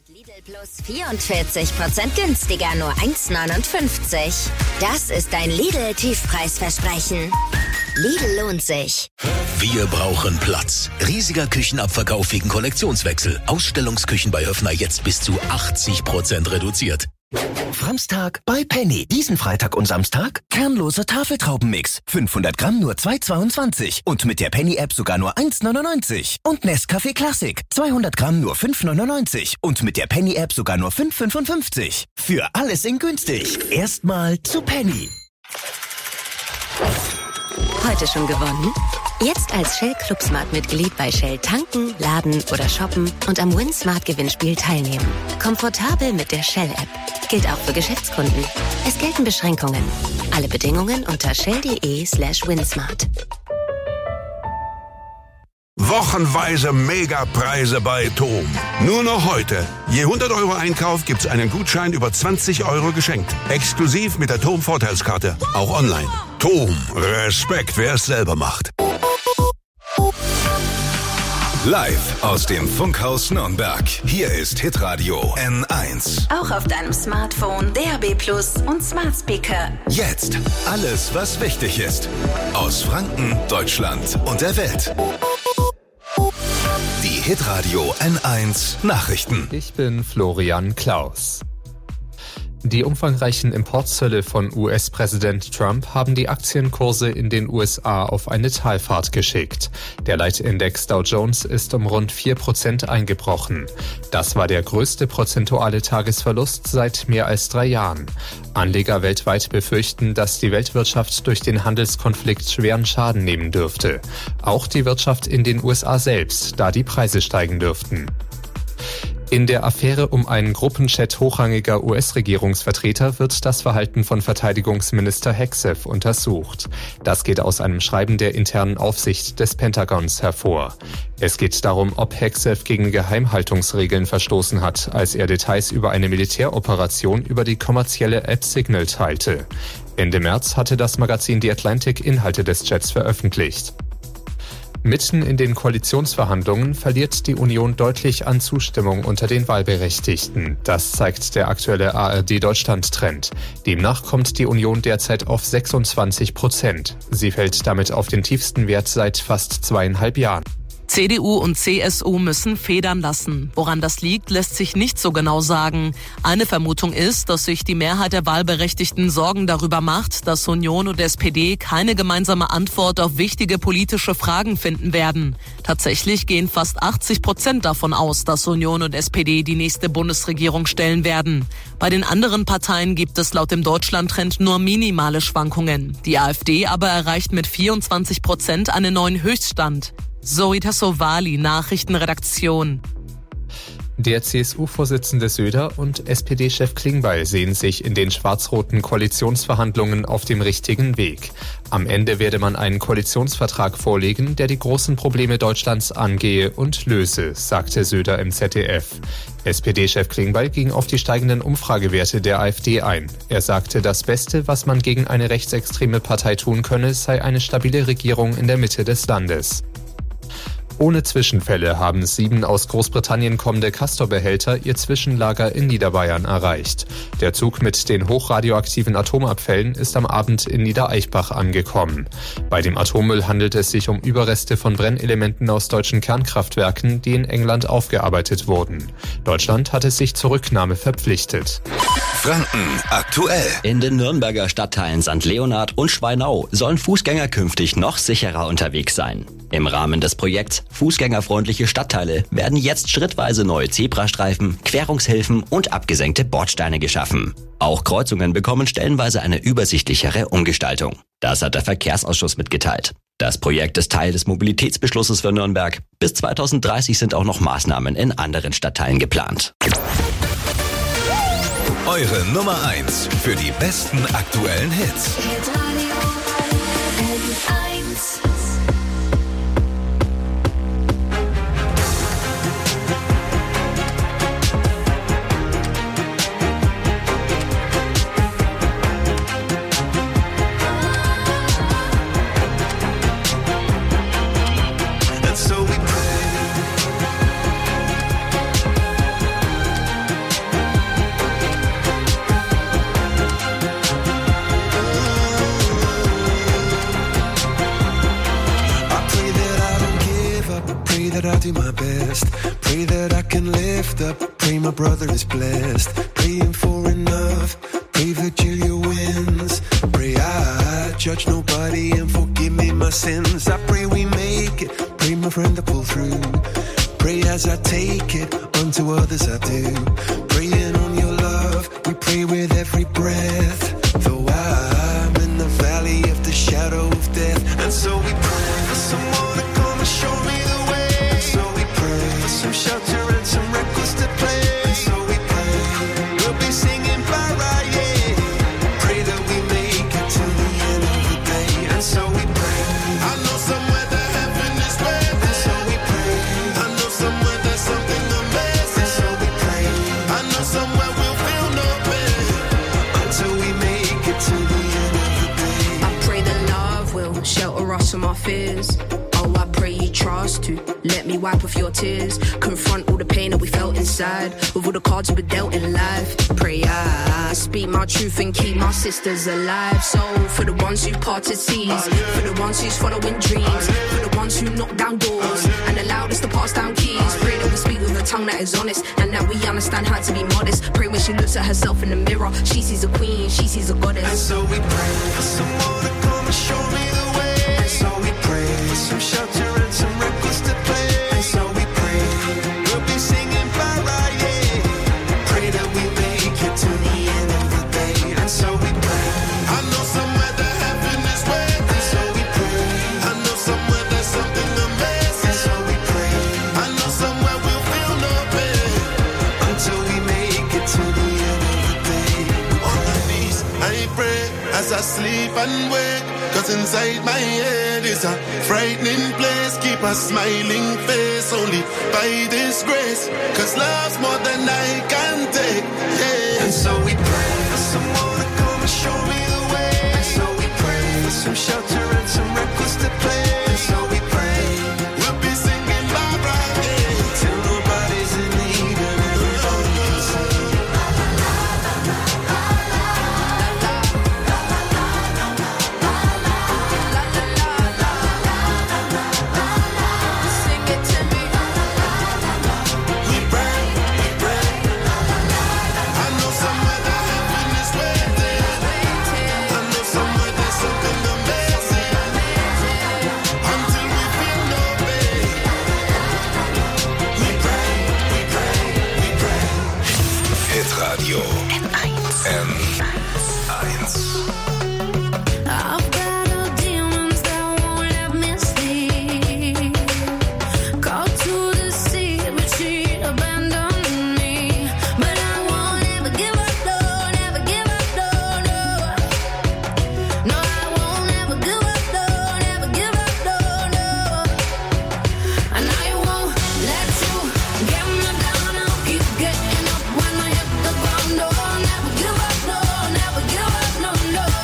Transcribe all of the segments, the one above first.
Lidl Plus 44% günstiger, nur 1,59. Das ist ein Lidl-Tiefpreisversprechen. Lidl lohnt sich. Wir brauchen Platz. Riesiger Küchenabverkauf wegen Kollektionswechsel. Ausstellungsküchen bei Höffner jetzt bis zu 80% reduziert. Framstag bei Penny. Diesen Freitag und Samstag kernloser Tafeltraubenmix. 500 Gramm nur 2,22. Und mit der Penny-App sogar nur 1,99. Und Nescafé Classic. 200 Gramm nur 5,99. Und mit der Penny-App sogar nur 5,55. Für alles in günstig. Erstmal zu Penny. Heute schon gewonnen? Jetzt als Shell Club Smart Mitglied bei Shell tanken, laden oder shoppen und am Win Smart Gewinnspiel teilnehmen. Komfortabel mit der Shell App. Gilt auch für Geschäftskunden. Es gelten Beschränkungen. Alle Bedingungen unter shell.de/winsmart. Wochenweise Megapreise bei TOM. Nur noch heute. Je 100 € Einkauf gibt's einen Gutschein über 20 € geschenkt. Exklusiv mit der TOM Vorteilskarte. Auch online. TOM. Respekt, wer es selber macht. Live aus dem Funkhaus Nürnberg. Hier ist Hitradio N1. Auch auf deinem Smartphone, DAB+ und Smart Speaker. Jetzt alles, was wichtig ist. Aus Franken, Deutschland und der Welt. Die Hitradio N1 Nachrichten. Ich bin Florian Klaus. Die umfangreichen Importzölle von US-Präsident Trump haben die Aktienkurse in den USA auf eine Talfahrt geschickt. Der Leitindex Dow Jones ist um rund 4% eingebrochen. Das war der größte prozentuale Tagesverlust seit mehr als 3 Jahren. Anleger weltweit befürchten, dass die Weltwirtschaft durch den Handelskonflikt schweren Schaden nehmen dürfte. Auch die Wirtschaft in den USA selbst, da die Preise steigen dürften. In der Affäre um einen Gruppenchat hochrangiger US-Regierungsvertreter wird das Verhalten von Verteidigungsminister Hegseth untersucht. Das geht aus einem Schreiben der internen Aufsicht des Pentagons hervor. Es geht darum, ob Hegseth gegen Geheimhaltungsregeln verstoßen hat, als er Details über eine Militäroperation über die kommerzielle App Signal teilte. Ende März hatte das Magazin The Atlantic Inhalte des Chats veröffentlicht. Mitten in den Koalitionsverhandlungen verliert die Union deutlich an Zustimmung unter den Wahlberechtigten. Das zeigt der aktuelle ARD-Deutschland-Trend. Demnach kommt die Union derzeit auf 26%. Sie fällt damit auf den tiefsten Wert seit fast 2,5 Jahren. CDU und CSU müssen federn lassen. Woran das liegt, lässt sich nicht so genau sagen. Eine Vermutung ist, dass sich die Mehrheit der Wahlberechtigten Sorgen darüber macht, dass Union und SPD keine gemeinsame Antwort auf wichtige politische Fragen finden werden. Tatsächlich gehen fast 80% davon aus, dass Union und SPD die nächste Bundesregierung stellen werden. Bei den anderen Parteien gibt es laut dem Deutschland-Trend nur minimale Schwankungen. Die AfD aber erreicht mit 24% einen neuen Höchststand. Zoe Tassovali, Nachrichtenredaktion. Der CSU-Vorsitzende Söder und SPD-Chef Klingbeil sehen sich in den schwarz-roten Koalitionsverhandlungen auf dem richtigen Weg. Am Ende werde man einen Koalitionsvertrag vorlegen, der die großen Probleme Deutschlands angehe und löse, sagte Söder im ZDF. SPD-Chef Klingbeil ging auf die steigenden Umfragewerte der AfD ein. Er sagte, das Beste, was man gegen eine rechtsextreme Partei tun könne, sei eine stabile Regierung in der Mitte des Landes. Ohne Zwischenfälle haben 7 aus Großbritannien kommende Castor-Behälter ihr Zwischenlager in Niederbayern erreicht. Der Zug mit den hochradioaktiven Atomabfällen ist am Abend in Niedereichbach angekommen. Bei dem Atommüll handelt es sich um Überreste von Brennelementen aus deutschen Kernkraftwerken, die in England aufgearbeitet wurden. Deutschland hatte sich zur Rücknahme verpflichtet. Franken aktuell. In den Nürnberger Stadtteilen St. Leonhard und Schweinau sollen Fußgänger künftig noch sicherer unterwegs sein. Im Rahmen des Projekts Fußgängerfreundliche Stadtteile werden jetzt schrittweise neue Zebrastreifen, Querungshilfen und abgesenkte Bordsteine geschaffen. Auch Kreuzungen bekommen stellenweise eine übersichtlichere Umgestaltung. Das hat der Verkehrsausschuss mitgeteilt. Das Projekt ist Teil des Mobilitätsbeschlusses für Nürnberg. Bis 2030 sind auch noch Maßnahmen in anderen Stadtteilen geplant. Eure Nummer 1 für die besten aktuellen Hits. pray my brother is blessed. Praying for enough, pray Virgilia wins. Pray I judge nobody and forgive me my sins. I pray we make it, pray my friend to pull through. Pray as I take it, unto others I do. Praying on your love, we pray with every breath. Though I'm in the valley of the shadow of death. And so we pray for someone to come and show me the way. And so we pray for some shelter and some records to play. And so we pray we'll be singing para, yeah. Pray that we make it to the end of the day. And so we pray. I know somewhere that heaven is waiting. And so we pray. I know somewhere there's something amazing. And so we pray. I know somewhere we'll feel no pain until we make it to the end of the day. I pray that love will shelter us from our fears. Oh, I pray you trust to let me wipe off your tears. Confront all the pain that we felt inside with all the cards we were dealt in life. Pray I speak my truth and keep my sisters alive. So for the ones who parted seas, for the ones who's following dreams, for the ones who knock down doors and allowed us to pass down keys. Pray that we speak with a tongue that is honest and that we understand how to be modest. Pray when she looks at herself in the mirror, she sees a queen, she sees a goddess. And so we pray for someone to come and show me the way. And so we pray for some shelter and some records to play. And so we pray we'll be singing para, yeah. Pray that we make it to the end of the day. And so we pray. I know somewhere that heaven is waiting. And so we pray. I know somewhere there's something amazing. And so we pray. I know somewhere we'll feel no pain until we make it to the end of the day. On my knees I pray as I sleep and wake. Cause inside my head is a frightening place. Keep a smiling face only by this grace. Cause love's more than I can take, yeah. And so we pray for someone to come and show me the way. And so we pray for some shelter and some records to play. And so we pray we'll be singing Barbara, yeah. Till nobody's in need and everybody can sing. Radio N1. I've got all demons that won't let me sleep. Called to the sea, but she abandoned me. But I won't ever give up, no, never give up, no, no. No, I won't ever give up, no, never give up, no, no. And I won't let you get me down. I'll keep getting up when I hit the ground. No, never give up, no, never give up, no, no.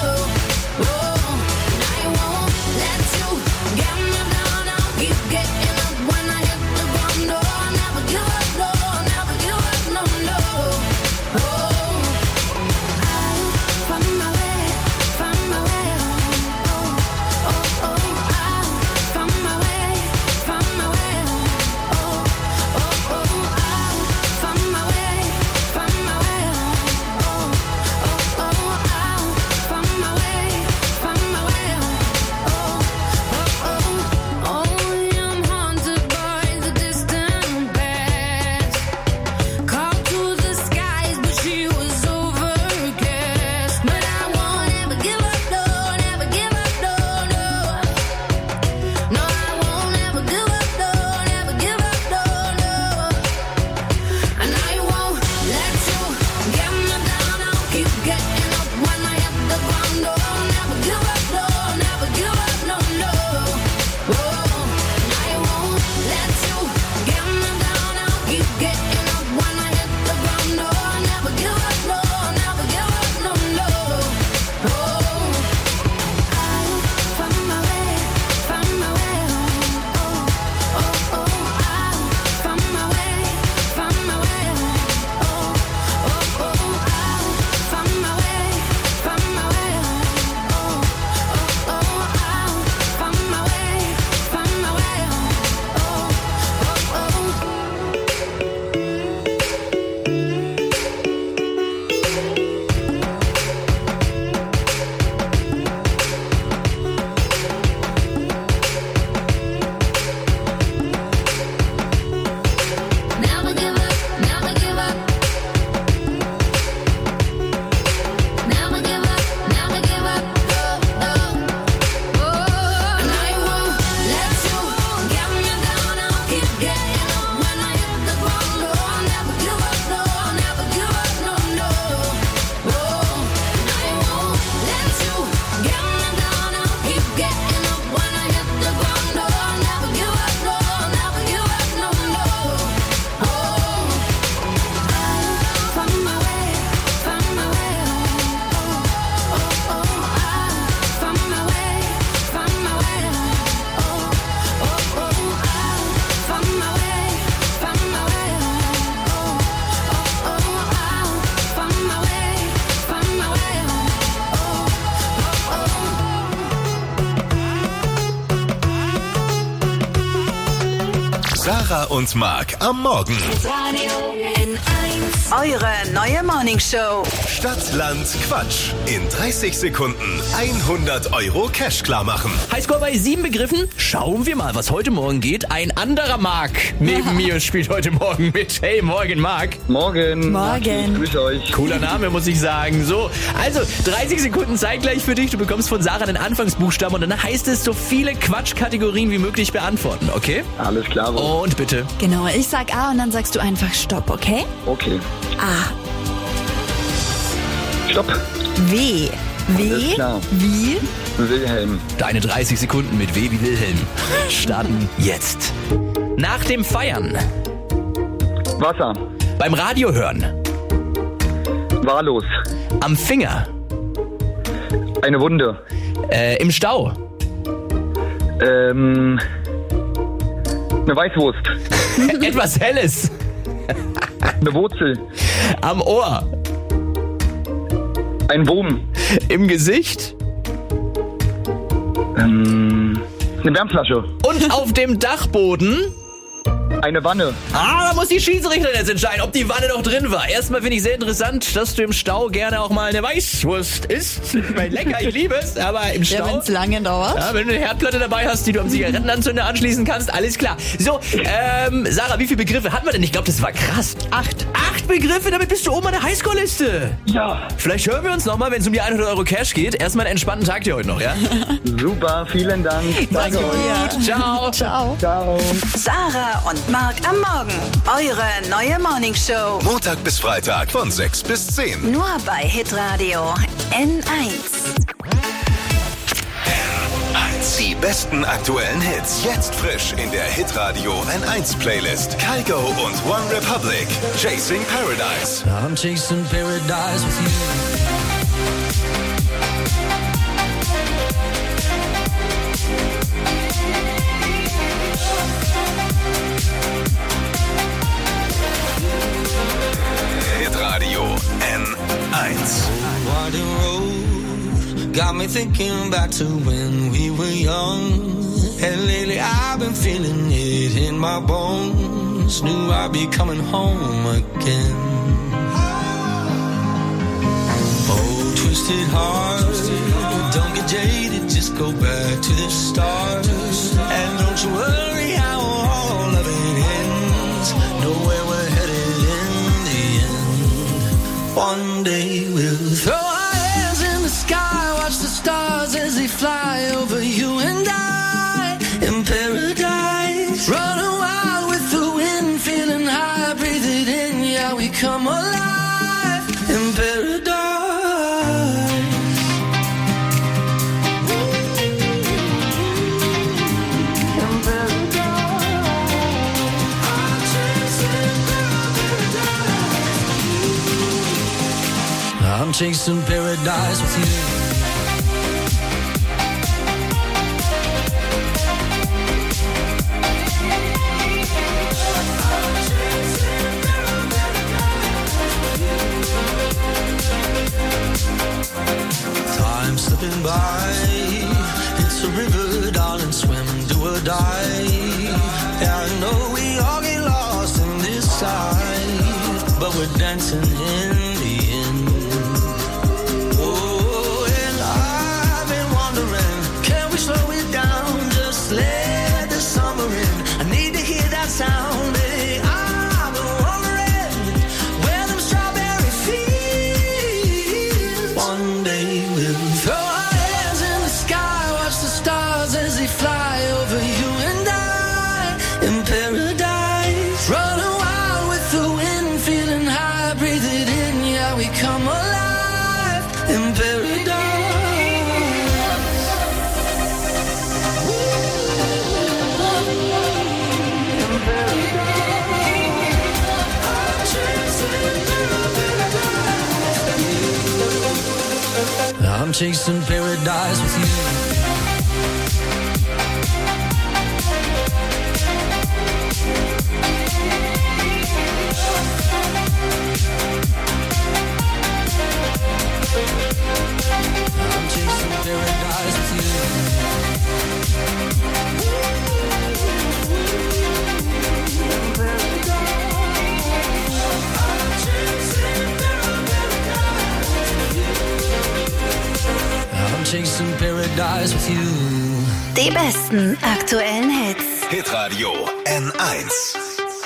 Sarah und Marc am Morgen. Eure neue Morningshow. Stadt, Land, Quatsch. In 30 Sekunden 100 € Cash klar machen. Highscore bei 7 Begriffen. Schauen wir mal, was heute Morgen geht. Ein anderer Marc neben mir spielt heute Morgen mit. Hey, morgen Marc. Morgen. Morgen. Grüß euch. Cooler Name, muss ich sagen. So, also 30 Sekunden zeitgleich für dich. Du bekommst von Sarah den Anfangsbuchstaben und dann heißt es, so viele Quatschkategorien wie möglich beantworten, okay? Alles klar. Und bitte. Genau, ich sag A und dann sagst du einfach Stopp, okay? Okay. A. Stopp. W. Alles klar. Wie? Wilhelm. Deine 30 Sekunden mit W wie Wilhelm starten jetzt. Nach dem Feiern. Wasser. Beim Radio hören. Wahllos. Am Finger. Eine Wunde. Im Stau. Eine Weißwurst. Etwas Helles. Eine Wurzel. Am Ohr. Ein Wurm. Im Gesicht. Eine Wärmflasche. Und auf dem Dachboden. Eine Wanne. Da muss die Schiedsrichterin jetzt entscheiden, ob die Wanne noch drin war. Erstmal finde ich sehr interessant, dass du im Stau gerne auch mal eine Weißwurst isst. Ich meine, lecker, ich liebe es, aber im Stau... Ja, wenn es lange dauert. Ja, wenn du eine Herdplatte dabei hast, die du am Zigarettenanzünder anschließen kannst, alles klar. So, Sarah, wie viele Begriffe hatten wir denn? Ich glaube, das war krass. 8. 8 Begriffe, damit bist du oben an der Highscore-Liste. Ja. Vielleicht hören wir uns nochmal, wenn es um die 100 € Cash geht. Erstmal einen entspannten Tag dir heute noch, ja? Super, vielen Dank. Danke gut. Ciao. Ciao. Ciao. Sarah und Marc am Morgen. Eure neue Morningshow. Montag bis Freitag von 6 bis 10. Nur bei Hitradio N1. Die besten aktuellen Hits. Jetzt frisch in der Hitradio N1 Playlist. Kygo und One Republic. Chasing Paradise. I'm chasing paradise with you. Hitradio N1. Winding road got me thinking back to when we were young. And lately I've been feeling it in my bones. Knew I'd be coming home again. Oh, twisted heart, don't get jaded, just go back to the start. And don't you worry how all of it ends. Know where we're headed in the end. One day we'll throw our hands in the sky, watch the stars as they fly over you and I. In paradise, running wild with the wind, feeling high, breathe it in, yeah, we come alive. In paradise. I'm chasing paradise with you. Time slipping by, it's a river, darling, swim, do or die. Yeah, I know we all get lost in this side, but we're dancing in the end. Oh, and I've been wondering, can we slow it down, just let the summer in. I need to hear that sound, hey, I've been wondering where them strawberry fields. One day we'll throw our hands in the sky, watch the stars as they fly over you and I. In paradise, running wild with the wind, feeling high, breathe it in, yeah, we come alive. In paradise. I'm chasing paradise with you. I'm chasing paradise with you. chasing paradise with you. Die besten aktuellen Hits. Hitradio N1.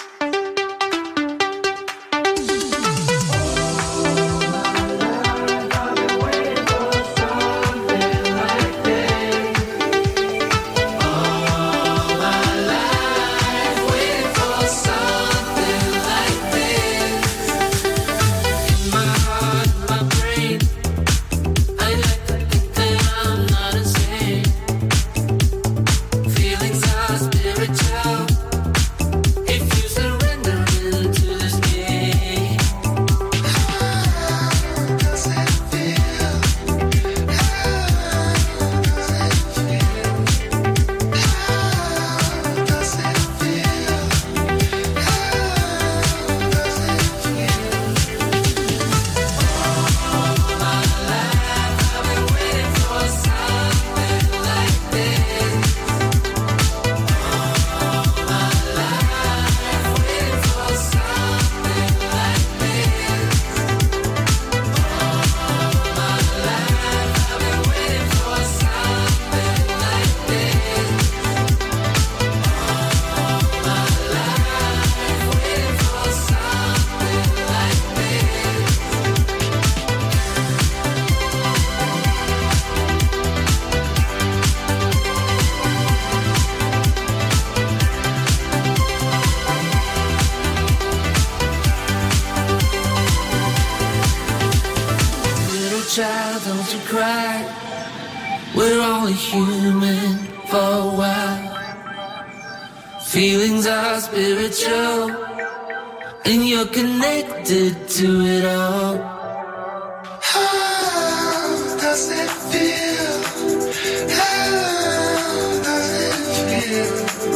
Child, don't you cry. We're only human for a while. Feelings are spiritual, and you're connected to it all. How does it feel? How does it feel?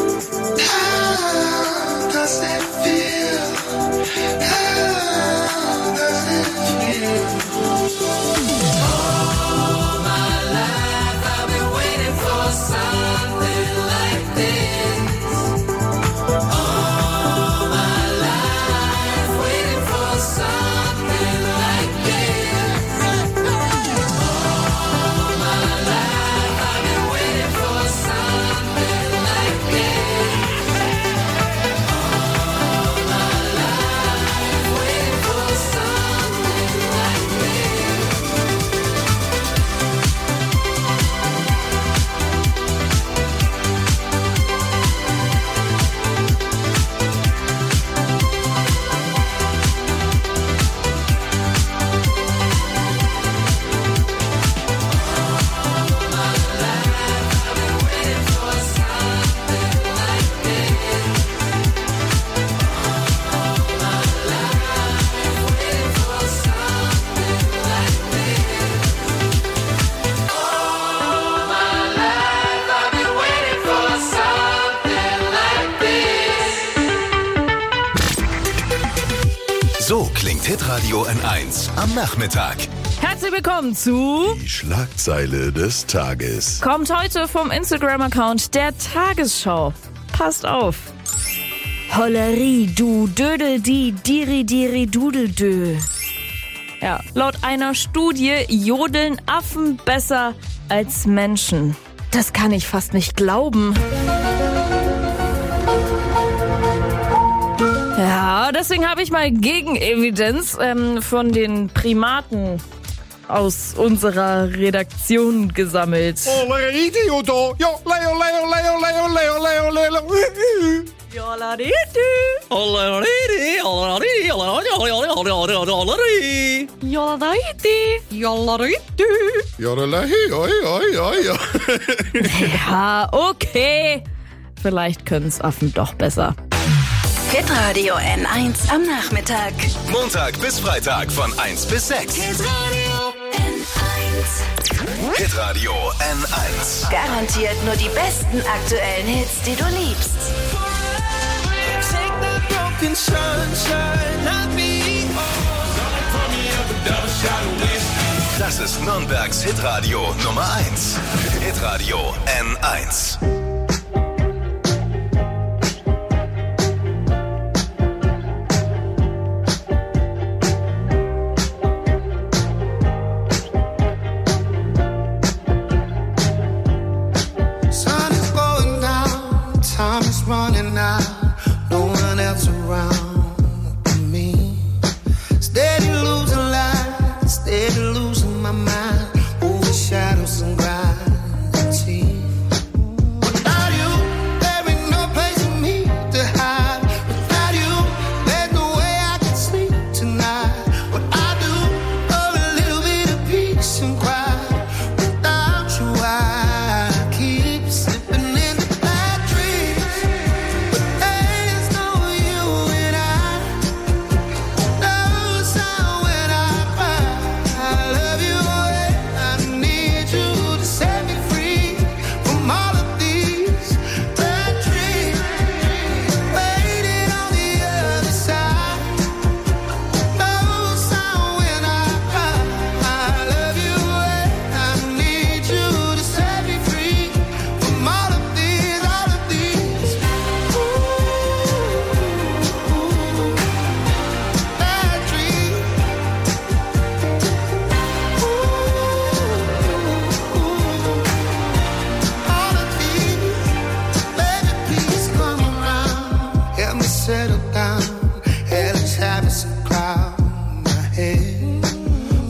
How does it feel? How does it feel? All my life I've been waiting for something like this. All my life waiting for something like this. All my life I've been waiting for something like this. All my life waiting for something like this. So klingt Hitradio N1 am Nachmittag. Herzlich willkommen zu Die Schlagzeile des Tages. Kommt heute vom Instagram-Account der Tagesschau. Passt auf. Hollerie, du Dödel, die Diri, Diri, Dudel, Dö. Ja, laut einer Studie jodeln Affen besser als Menschen. Das kann ich fast nicht glauben. Ja, deswegen habe ich mal Gegenevidenz von den Primaten aus unserer Redaktion gesammelt. Ja, okay. Vielleicht können es Affen doch besser. Hitradio N1 am Nachmittag. Montag bis Freitag von 1 bis 6. Hitradio N1. Hitradio N1. Garantiert nur die besten aktuellen Hits, die du liebst. Das ist Nürnbergs Hitradio Nummer 1. Hitradio N1.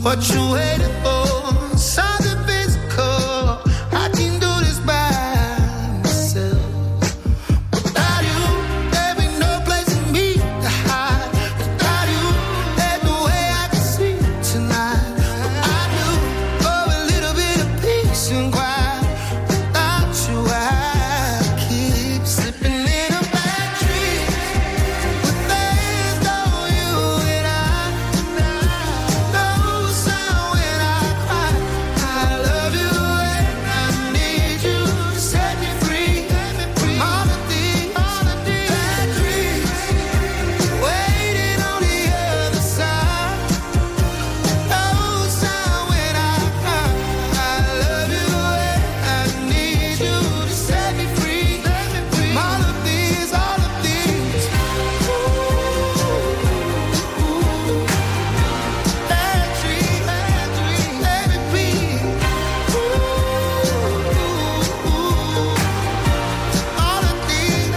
what you waiting for? Something physical. I can do this by myself. Without you, there be no place for me to hide. Without you, there's no way I can sleep tonight. I do for a little bit of peace and quiet. Without you, I keep slipping in a bad dream. But there's no you and I. No sound when I cry. I love you and I need you to set me free. All of these bad dreams waiting on the other side. No sound when I cry. I love you and I need you to set me free. All of these bad dreams, let me be. All of these.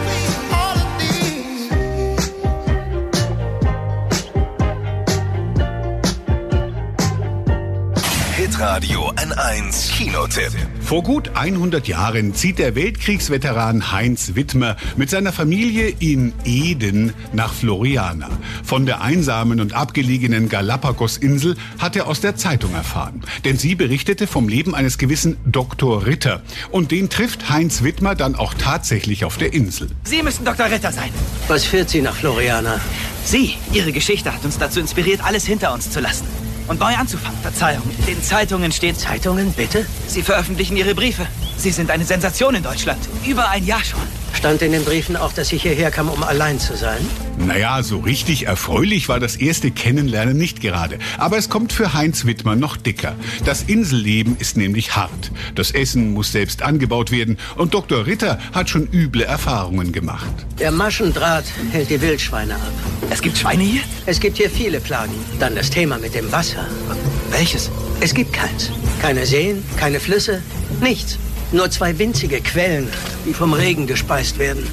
Hitradio N1 Kinotipp. Vor gut 100 Jahren zieht der Weltkriegsveteran Heinz Wittmer mit seiner Familie in Eden nach Floriana. Von der einsamen und abgelegenen Galapagosinsel hat er aus der Zeitung erfahren. Denn sie berichtete vom Leben eines gewissen Dr. Ritter. Und den trifft Heinz Wittmer dann auch tatsächlich auf der Insel. Sie müssen Dr. Ritter sein. Was führt Sie nach Floriana? Sie, Ihre Geschichte hat uns dazu inspiriert, alles hinter uns zu lassen. Und neu anzufangen. Verzeihung. In den Zeitungen steht... Zeitungen, bitte? Sie veröffentlichen Ihre Briefe. Sie sind eine Sensation in Deutschland. Über ein Jahr schon. Stand in den Briefen auch, dass ich hierher kam, um allein zu sein? Naja, so richtig erfreulich war das erste Kennenlernen nicht gerade. Aber es kommt für Heinz Wittmer noch dicker. Das Inselleben ist nämlich hart. Das Essen muss selbst angebaut werden. Und Dr. Ritter hat schon üble Erfahrungen gemacht. Der Maschendraht hält die Wildschweine ab. Es gibt Schweine hier? Es gibt hier viele Plagen. Dann das Thema mit dem Wasser. Welches? Es gibt keins. Keine Seen, keine Flüsse, nichts. Nur 2 winzige Quellen, die vom Regen gespeist werden.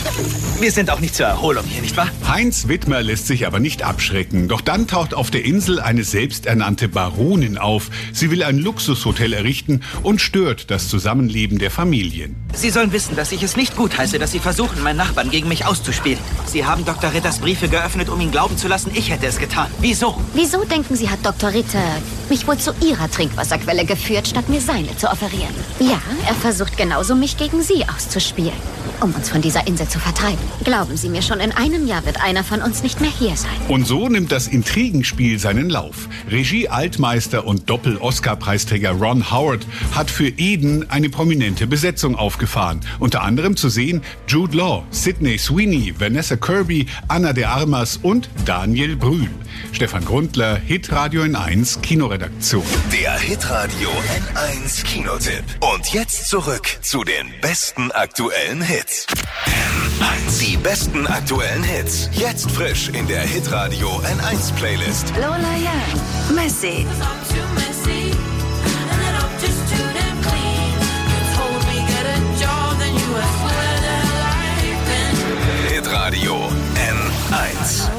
Wir sind auch nicht zur Erholung hier, nicht wahr? Heinz Wittmer lässt sich aber nicht abschrecken. Doch dann taucht auf der Insel eine selbsternannte Baronin auf. Sie will ein Luxushotel errichten und stört das Zusammenleben der Familien. Sie sollen wissen, dass ich es nicht gutheiße, dass Sie versuchen, meinen Nachbarn gegen mich auszuspielen. Sie haben Dr. Ritters Briefe geöffnet, um ihn glauben zu lassen, ich hätte es getan. Wieso? Wieso denken Sie, hat Dr. Ritter mich wohl zu Ihrer Trinkwasserquelle geführt, statt mir seine zu offerieren? Ja, er versucht genauso, mich gegen Sie auszuspielen, um uns von dieser Insel zu vertreiben. Glauben Sie mir, schon in einem Jahr wird einer von uns nicht mehr hier sein. Und so nimmt das Intrigenspiel seinen Lauf. Regie-Altmeister und Doppel-Oscar-Preisträger Ron Howard hat für Eden eine prominente Besetzung aufgefahren. Unter anderem zu sehen Jude Law, Sydney Sweeney, Vanessa Kirby, Ana de Armas und Daniel Brühl. Stefan Grundler, Hitradio N1 Kinoredaktion. Der Hitradio N1 Kinotipp. Und jetzt zurück zu den besten aktuellen Hits. N1. Die besten aktuellen Hits. Jetzt frisch in der Hitradio N1 Playlist. Lola Young, Messy. Hitradio N1.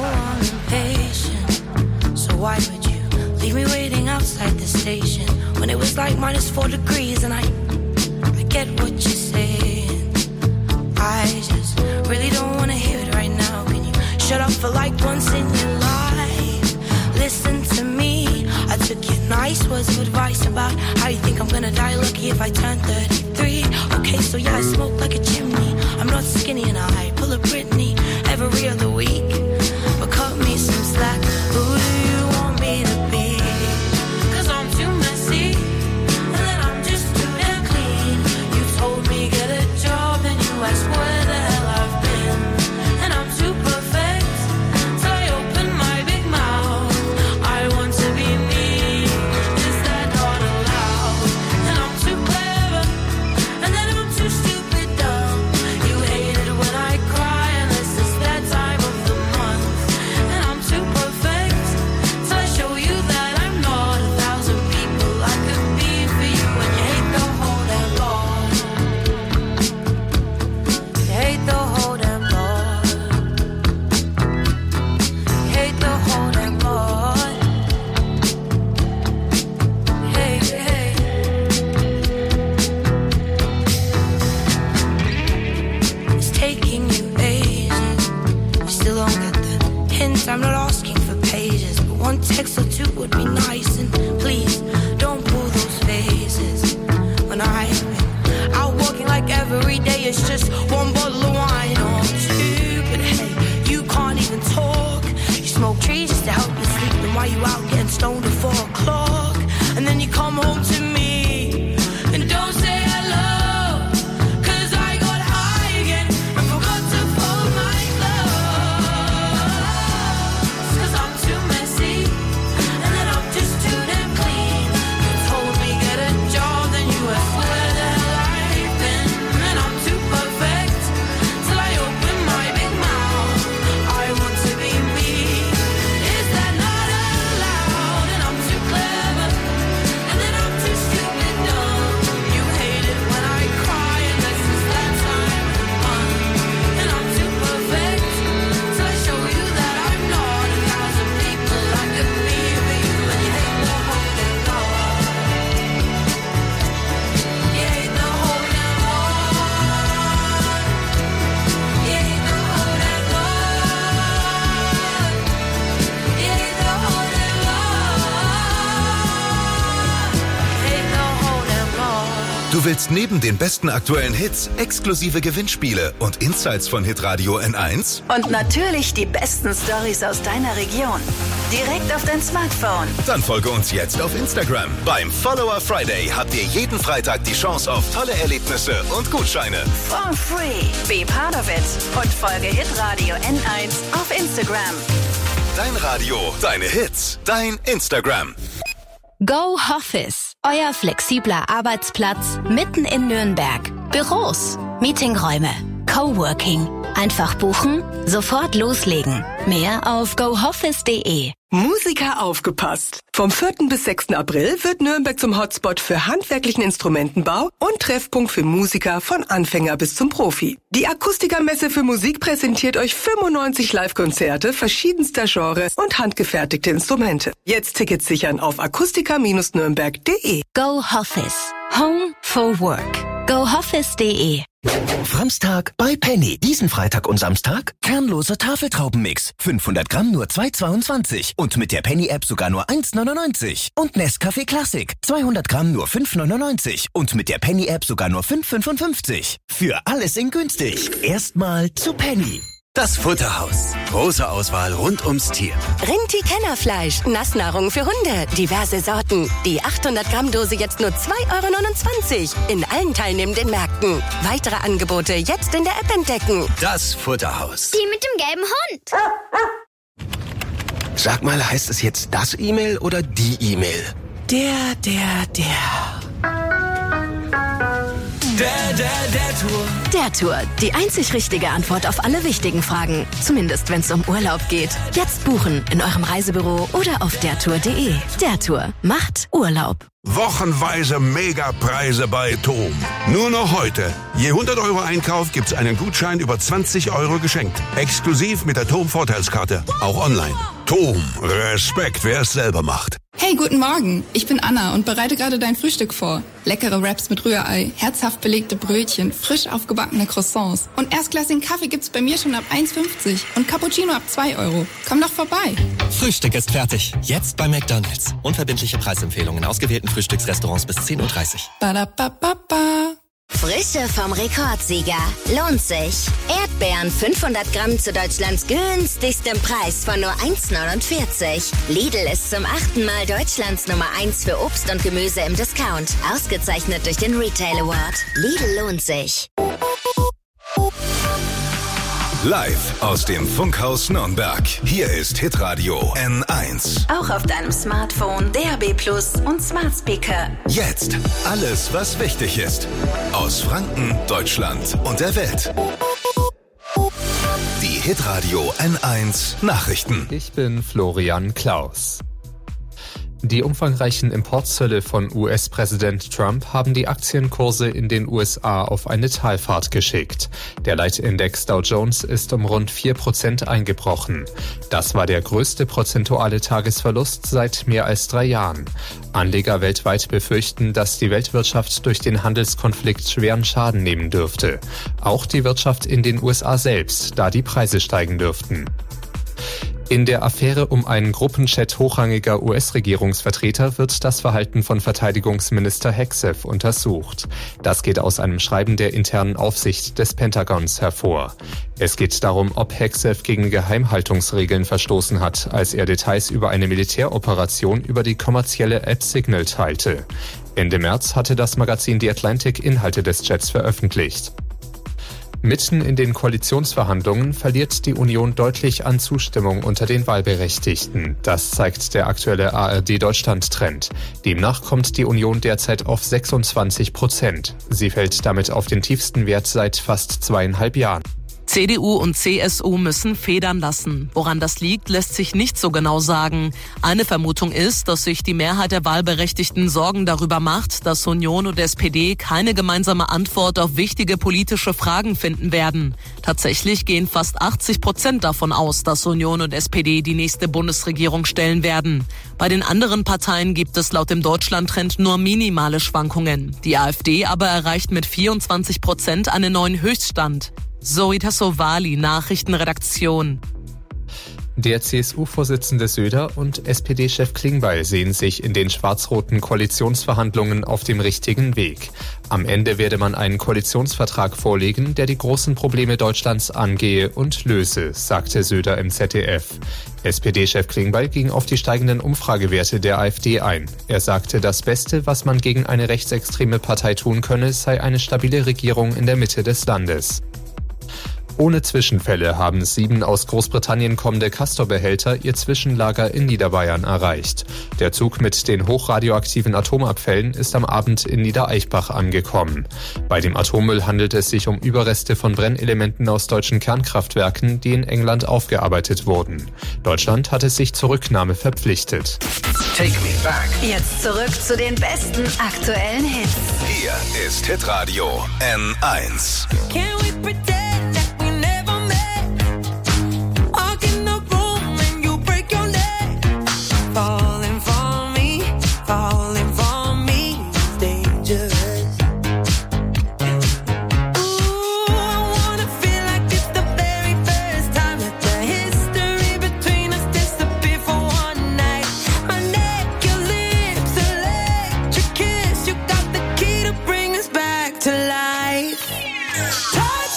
So why would you leave me waiting outside the station when it was like -4 degrees and I get what you're saying. I just really don't want to hear it right now. Can you shut up for like once in your life? Listen to me. I took your nice words of advice about how you think I'm gonna die lucky if I turn 33. Okay, so yeah, I smoke like a chimney. I'm not skinny and I pull a Britney every other week. But cut me some slack. Who do you want me to be? 'Cause I'm too messy and then I'm just too damn clean. You told me get a job and you asked where the hell I've been. And I'm too perfect, so I open my big mouth. I want to be me, is that not allowed? And I'm too clever, and then I'm too stupid dumb. You hate it when I cry unless it's that time of the month. One text or two would be nice, and please don't pull those faces. When I'm out walking like every day it's just one bottle of wine or two. But hey, you can't even talk. You smoke trees just to help you sleep. And why you out getting stoned at 4 o'clock? And then you come home to me and don't say hello, 'cause I got high again and forgot to fold my clothes. 'Cause I'm too messy and then I'm just too damn clean. You told me get a job, then you asked where the hell I've been. And I'm too perfect till I open my big mouth. I want to be me. Is that not allowed? And I'm too clever and then I'm too stupid dumb. You hate it when I cry and this is that time fun. And I'm too perfect till I show you that I'm not. 1,000 people like to be with you and you hate the whole damn lot. You hate the whole damn lot. You hate the whole damn lot. You hate the whole damn lot. Hate the whole damn lot. Du willst neben den besten aktuellen Hits exklusive Gewinnspiele und Insights von Hitradio N1? Und natürlich die besten Stories aus deiner Region. Direkt auf dein Smartphone. Dann folge uns jetzt auf Instagram. Beim Follower Friday habt ihr jeden Freitag die Chance auf tolle Erlebnisse und Gutscheine. For free. Be part of it. Und folge Hitradio N1 auf Instagram. Dein Radio, deine Hits, dein Instagram. Go Office. Euer flexibler Arbeitsplatz mitten in Nürnberg. Büros, Meetingräume, Coworking. Einfach buchen, sofort loslegen. Mehr auf gooffice.de. Musiker aufgepasst! Vom 4. bis 6. April wird Nürnberg zum Hotspot für handwerklichen Instrumentenbau und Treffpunkt für Musiker von Anfänger bis zum Profi. Die Akustikermesse für Musik präsentiert euch 95 Live-Konzerte verschiedenster Genres und handgefertigte Instrumente. Jetzt Tickets sichern auf akustiker-nürnberg.de. Go Office. Home for Work. gooffice.de. Samstag bei Penny. Diesen Freitag und Samstag kernloser Tafeltraubenmix. 500 Gramm nur 2,22. Und mit der Penny-App sogar nur 1,99. Und Nescafé Classic. 200 Gramm nur 5,99. Und mit der Penny-App sogar nur 5,55. Für alles in günstig. Erstmal zu Penny. Das Futterhaus. Große Auswahl rund ums Tier. Rinti-Kennerfleisch, Nassnahrung für Hunde, diverse Sorten. Die 800 Gramm Dose jetzt nur 2,29 € in allen teilnehmenden Märkten. Weitere Angebote jetzt in der App entdecken. Das Futterhaus. Die mit dem gelben Hund. Sag mal, heißt es jetzt das E-Mail oder die E-Mail? Der Tour. Der Tour, die einzig richtige Antwort auf alle wichtigen Fragen. Zumindest wenn es um Urlaub geht. Jetzt buchen in eurem Reisebüro oder auf dertour.de. Der Tour macht Urlaub. Wochenweise Megapreise bei TOM. Nur noch heute. Je 100 € Einkauf gibt's einen Gutschein über 20 € geschenkt. Exklusiv mit der TOM Vorteilskarte. Auch online. TOM. Respekt, wer es selber macht. Hey, guten Morgen. Ich bin Anna und bereite gerade dein Frühstück vor. Leckere Wraps mit Rührei, herzhaft belegte Brötchen, frisch aufgebackene Croissants. Und erstklassigen Kaffee gibt's bei mir schon ab 1,50 und Cappuccino ab 2 €. Komm doch vorbei. Frühstück ist fertig. Jetzt bei McDonald's. Unverbindliche Preisempfehlungen in ausgewählten Frühstücksrestaurants bis 10:30 Uhr. Badabababa. Frische vom Rekordsieger. Lohnt sich. Erdbeeren 500 Gramm zu Deutschlands günstigstem Preis von nur 1,49 €. Lidl ist zum 8. Mal Deutschlands Nummer 1 für Obst und Gemüse im Discount. Ausgezeichnet durch den Retail Award. Lidl lohnt sich. Live aus dem Funkhaus Nürnberg. Hier ist Hitradio N1. Auch auf deinem Smartphone, DAB+ und Smart Speaker. Jetzt alles, was wichtig ist. Aus Franken, Deutschland und der Welt. Die Hitradio N1 Nachrichten. Ich bin Florian Klaus. Die umfangreichen Importzölle von US-Präsident Trump haben die Aktienkurse in den USA auf eine Talfahrt geschickt. Der Leitindex Dow Jones ist um rund 4% eingebrochen. Das war der größte prozentuale Tagesverlust seit mehr als 3 Jahren. Anleger weltweit befürchten, dass die Weltwirtschaft durch den Handelskonflikt schweren Schaden nehmen dürfte. Auch die Wirtschaft in den USA selbst, da die Preise steigen dürften. In der Affäre um einen Gruppenchat hochrangiger US-Regierungsvertreter wird das Verhalten von Verteidigungsminister Hegseth untersucht. Das geht aus einem Schreiben der internen Aufsicht des Pentagons hervor. Es geht darum, ob Hegseth gegen Geheimhaltungsregeln verstoßen hat, als er Details über eine Militäroperation über die kommerzielle App Signal teilte. Ende März hatte das Magazin The Atlantic Inhalte des Chats veröffentlicht. Mitten in den Koalitionsverhandlungen verliert die Union deutlich an Zustimmung unter den Wahlberechtigten. Das zeigt der aktuelle ARD-Deutschland-Trend. Demnach kommt die Union derzeit auf 26%. Sie fällt damit auf den tiefsten Wert seit fast 2,5 Jahren. CDU und CSU müssen federn lassen. Woran das liegt, lässt sich nicht so genau sagen. Eine Vermutung ist, dass sich die Mehrheit der Wahlberechtigten Sorgen darüber macht, dass Union und SPD keine gemeinsame Antwort auf wichtige politische Fragen finden werden. Tatsächlich gehen fast 80% davon aus, dass Union und SPD die nächste Bundesregierung stellen werden. Bei den anderen Parteien gibt es laut dem Deutschland-Trend nur minimale Schwankungen. Die AfD aber erreicht mit 24% einen neuen Höchststand. Zoe Tassovali, Nachrichtenredaktion. Der CSU-Vorsitzende Söder und SPD-Chef Klingbeil sehen sich in den schwarz-roten Koalitionsverhandlungen auf dem richtigen Weg. Am Ende werde man einen Koalitionsvertrag vorlegen, der die großen Probleme Deutschlands angehe und löse, sagte Söder im ZDF. SPD-Chef Klingbeil ging auf die steigenden Umfragewerte der AfD ein. Er sagte, das Beste, was man gegen eine rechtsextreme Partei tun könne, sei eine stabile Regierung in der Mitte des Landes. Ohne Zwischenfälle haben 7 aus Großbritannien kommende Castor-Behälter ihr Zwischenlager in Niederbayern erreicht. Der Zug mit den hochradioaktiven Atomabfällen ist am Abend in Niedereichbach angekommen. Bei dem Atommüll handelt es sich um Überreste von Brennelementen aus deutschen Kernkraftwerken, die in England aufgearbeitet wurden. Deutschland hatte sich zur Rücknahme verpflichtet. Take me back. Jetzt zurück zu den besten aktuellen Hits. Hier ist Hitradio N1. Can we pretend that we never met? Walk in the room and you break your neck. Falling for me is dangerous. Ooh, I wanna feel like it's the very first time. Let the history between us disappear for one night. My neck, your lips, electric kiss. You got the key to bring us back to life. Touch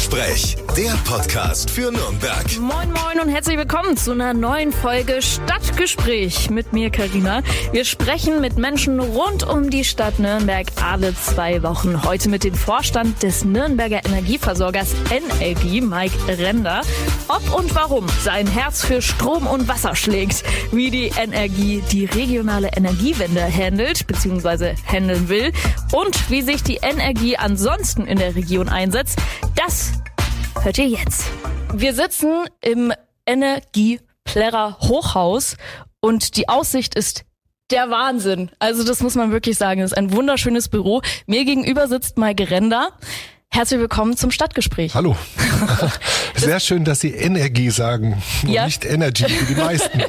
Stadtgespräch, der Podcast für Nürnberg. Moin moin und herzlich willkommen zu einer neuen Folge Stadtgespräch mit mir, Carina. Wir sprechen mit Menschen rund um die Stadt Nürnberg alle 2 Wochen. Heute mit dem Vorstand des Nürnberger Energieversorgers NLG, Mike Render. Ob und warum sein Herz für Strom und Wasser schlägt, wie die NLG die regionale Energiewende handelt bzw. handeln will und wie sich die NLG ansonsten in der Region einsetzt, das hört ihr jetzt. Wir sitzen im Energieplärrer Hochhaus und die Aussicht ist der Wahnsinn. Also das muss man wirklich sagen. Das ist ein wunderschönes Büro. Mir gegenüber sitzt Mike Render. Herzlich willkommen zum Stadtgespräch. Hallo. Sehr schön, dass Sie Energie sagen und nicht Energy wie die meisten.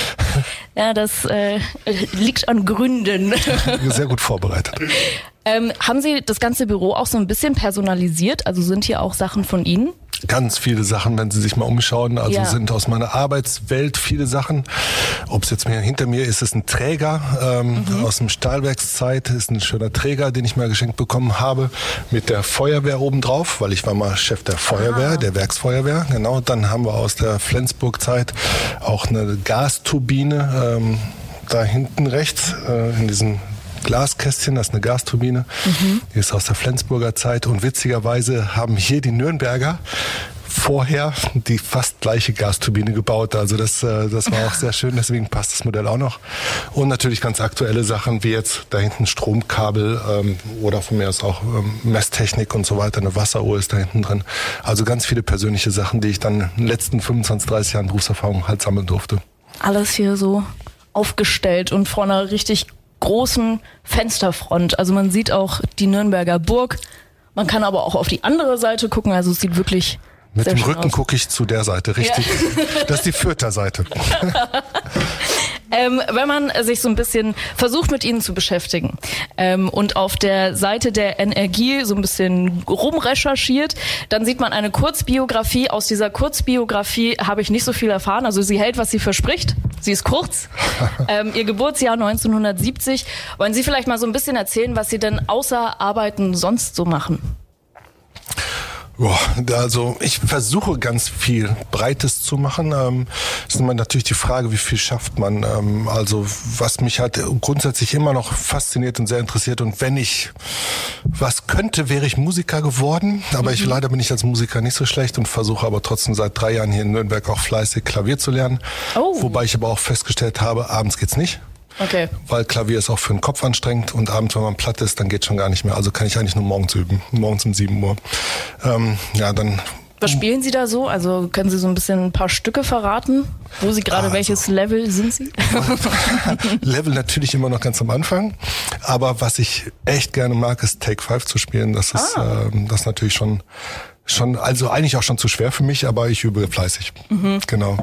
Ja, das liegt an Gründen. Sehr gut vorbereitet. Haben Sie das ganze Büro auch so ein bisschen personalisiert? Also sind hier auch Sachen von Ihnen? Ganz viele Sachen, wenn Sie sich mal umschauen. Also sind aus meiner Arbeitswelt viele Sachen. Ob es jetzt hinter mir ist ein Träger aus dem Stahlwerkszeit. Ist ein schöner Träger, den ich mal geschenkt bekommen habe. Mit der Feuerwehr obendrauf, weil ich war mal Chef der Feuerwehr, der Werksfeuerwehr. Genau. Dann haben wir aus der Flensburg-Zeit auch eine Gasturbine. Da hinten rechts in diesem Glaskästchen, das ist eine Gasturbine, die ist aus der Flensburger Zeit und witzigerweise haben hier die Nürnberger vorher die fast gleiche Gasturbine gebaut, also das war auch sehr schön, deswegen passt das Modell auch noch und natürlich ganz aktuelle Sachen wie jetzt da hinten Stromkabel oder von mir aus auch Messtechnik und so weiter, eine Wasseruhr ist da hinten drin, also ganz viele persönliche Sachen, die ich dann in den letzten 25, 30 Jahren Berufserfahrung halt sammeln durfte. Alles hier so aufgestellt und vor einer richtig großen Fensterfront. Also man sieht auch die Nürnberger Burg. Man kann aber auch auf die andere Seite gucken. Also es sieht wirklich mit sehr dem schön Rücken aus. Gucke ich zu der Seite, richtig. Ja. Das ist die Fürther Seite. Wenn man sich so ein bisschen versucht, mit Ihnen zu beschäftigen und auf der Seite der NRG so ein bisschen rumrecherchiert, dann sieht man eine Kurzbiografie. Aus dieser Kurzbiografie habe ich nicht so viel erfahren. Also sie hält, was sie verspricht. Sie ist kurz. Ihr Geburtsjahr 1970. Wollen Sie vielleicht mal so ein bisschen erzählen, was Sie denn außer Arbeiten sonst so machen? Boah, also ich versuche ganz viel Breites zu machen. Ist immer natürlich die Frage, wie viel schafft man. Also was mich halt grundsätzlich immer noch fasziniert und sehr interessiert. Und wenn ich was könnte, wäre ich Musiker geworden. Aber leider bin ich als Musiker nicht so schlecht und versuche aber trotzdem seit 3 Jahren hier in Nürnberg auch fleißig Klavier zu lernen. Wobei ich aber auch festgestellt habe, abends geht's nicht. Okay. Weil Klavier ist auch für den Kopf anstrengend und abends, wenn man platt ist, dann geht schon gar nicht mehr. Also kann ich eigentlich nur morgens üben, morgens um 7 Uhr. Dann. Was spielen Sie da so? Also können Sie so ein bisschen ein paar Stücke verraten? Wo Sie gerade, welches Level sind Sie? Level natürlich immer noch ganz am Anfang. Aber was ich echt gerne mag, ist Take 5 zu spielen. Das ist das natürlich schon, also eigentlich auch schon zu schwer für mich, aber ich übe fleißig. Genau.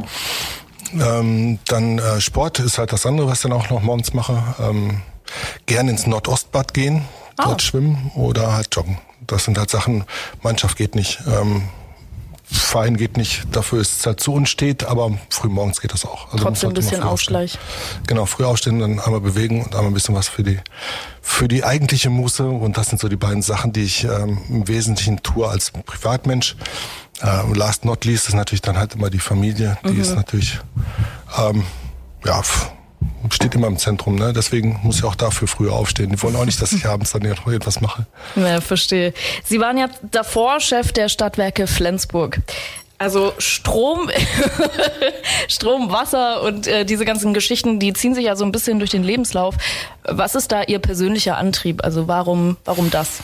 Dann Sport ist halt das andere, was ich dann auch noch morgens mache. Gerne ins Nordostbad gehen, dort schwimmen oder halt joggen. Das sind halt Sachen, Mannschaft geht nicht, Verein geht nicht, dafür ist es halt zu unstet, aber früh morgens geht das auch. Also trotzdem ein bisschen Ausgleich. Genau, früh aufstehen, dann einmal bewegen und einmal ein bisschen was für die eigentliche Muße. Und das sind so die beiden Sachen, die ich im Wesentlichen tue als Privatmensch. Last not least ist natürlich dann halt immer die Familie. Die ist natürlich, steht immer im Zentrum. Ne? Deswegen muss ich auch dafür früher aufstehen. Die wollen auch nicht, dass ich abends dann noch etwas mache. Ja, verstehe. Sie waren ja davor Chef der Stadtwerke Flensburg. Also Strom, Wasser und diese ganzen Geschichten, die ziehen sich ja so ein bisschen durch den Lebenslauf. Was ist da Ihr persönlicher Antrieb? Also warum das?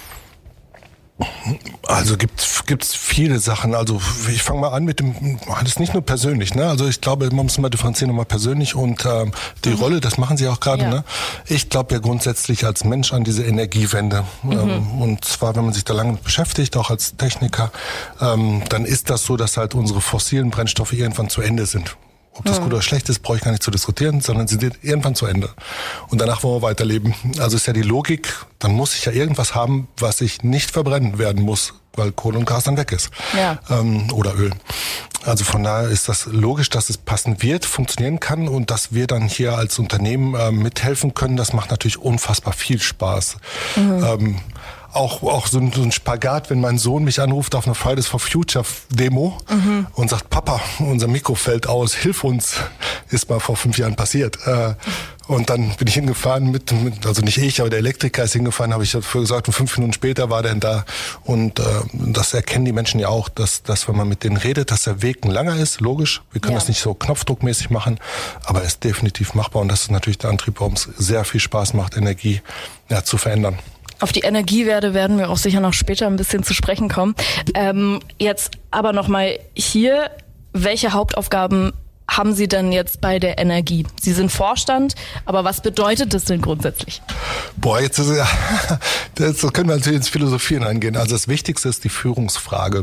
Also gibt's viele Sachen. Also ich fange mal an mit dem, das ist nicht nur persönlich, ne? Also ich glaube, man muss mal differenzieren, nochmal persönlich und die Rolle, das machen Sie auch gerade, ne? Ich glaube ja grundsätzlich als Mensch an diese Energiewende. Und zwar, wenn man sich da lange mit beschäftigt, auch als Techniker, dann ist das so, dass halt unsere fossilen Brennstoffe irgendwann zu Ende sind. Ob das gut oder schlecht ist, brauche ich gar nicht zu diskutieren, sondern sie sind irgendwann zu Ende. Und danach wollen wir weiterleben. Also ist ja die Logik, dann muss ich ja irgendwas haben, was ich nicht verbrennen werden muss, weil Kohle und Gas dann weg ist. Ja. Oder Öl. Also von daher ist das logisch, dass es passen wird, funktionieren kann und dass wir dann hier als Unternehmen mithelfen können. Das macht natürlich unfassbar viel Spaß. auch so ein Spagat, wenn mein Sohn mich anruft auf einer Fridays for Future Demo und sagt, Papa, unser Mikro fällt aus, hilf uns. Ist mal vor 5 Jahren passiert. Und dann bin ich hingefahren also nicht ich, aber der Elektriker ist hingefahren, habe ich dafür gesagt, und 5 Minuten später war der da. Und das erkennen die Menschen ja auch, dass wenn man mit denen redet, dass der Weg ein langer ist, logisch. Wir können das nicht so knopfdruckmäßig machen, aber er ist definitiv machbar. Und das ist natürlich der Antrieb, warum es sehr viel Spaß macht, Energie zu verändern. Auf die Energiewerte werden wir auch sicher noch später ein bisschen zu sprechen kommen. Jetzt aber nochmal hier, welche Hauptaufgaben haben Sie denn jetzt bei der Energie? Sie sind Vorstand, aber was bedeutet das denn grundsätzlich? Jetzt ist das können wir natürlich ins Philosophieren eingehen. Also das Wichtigste ist die Führungsfrage.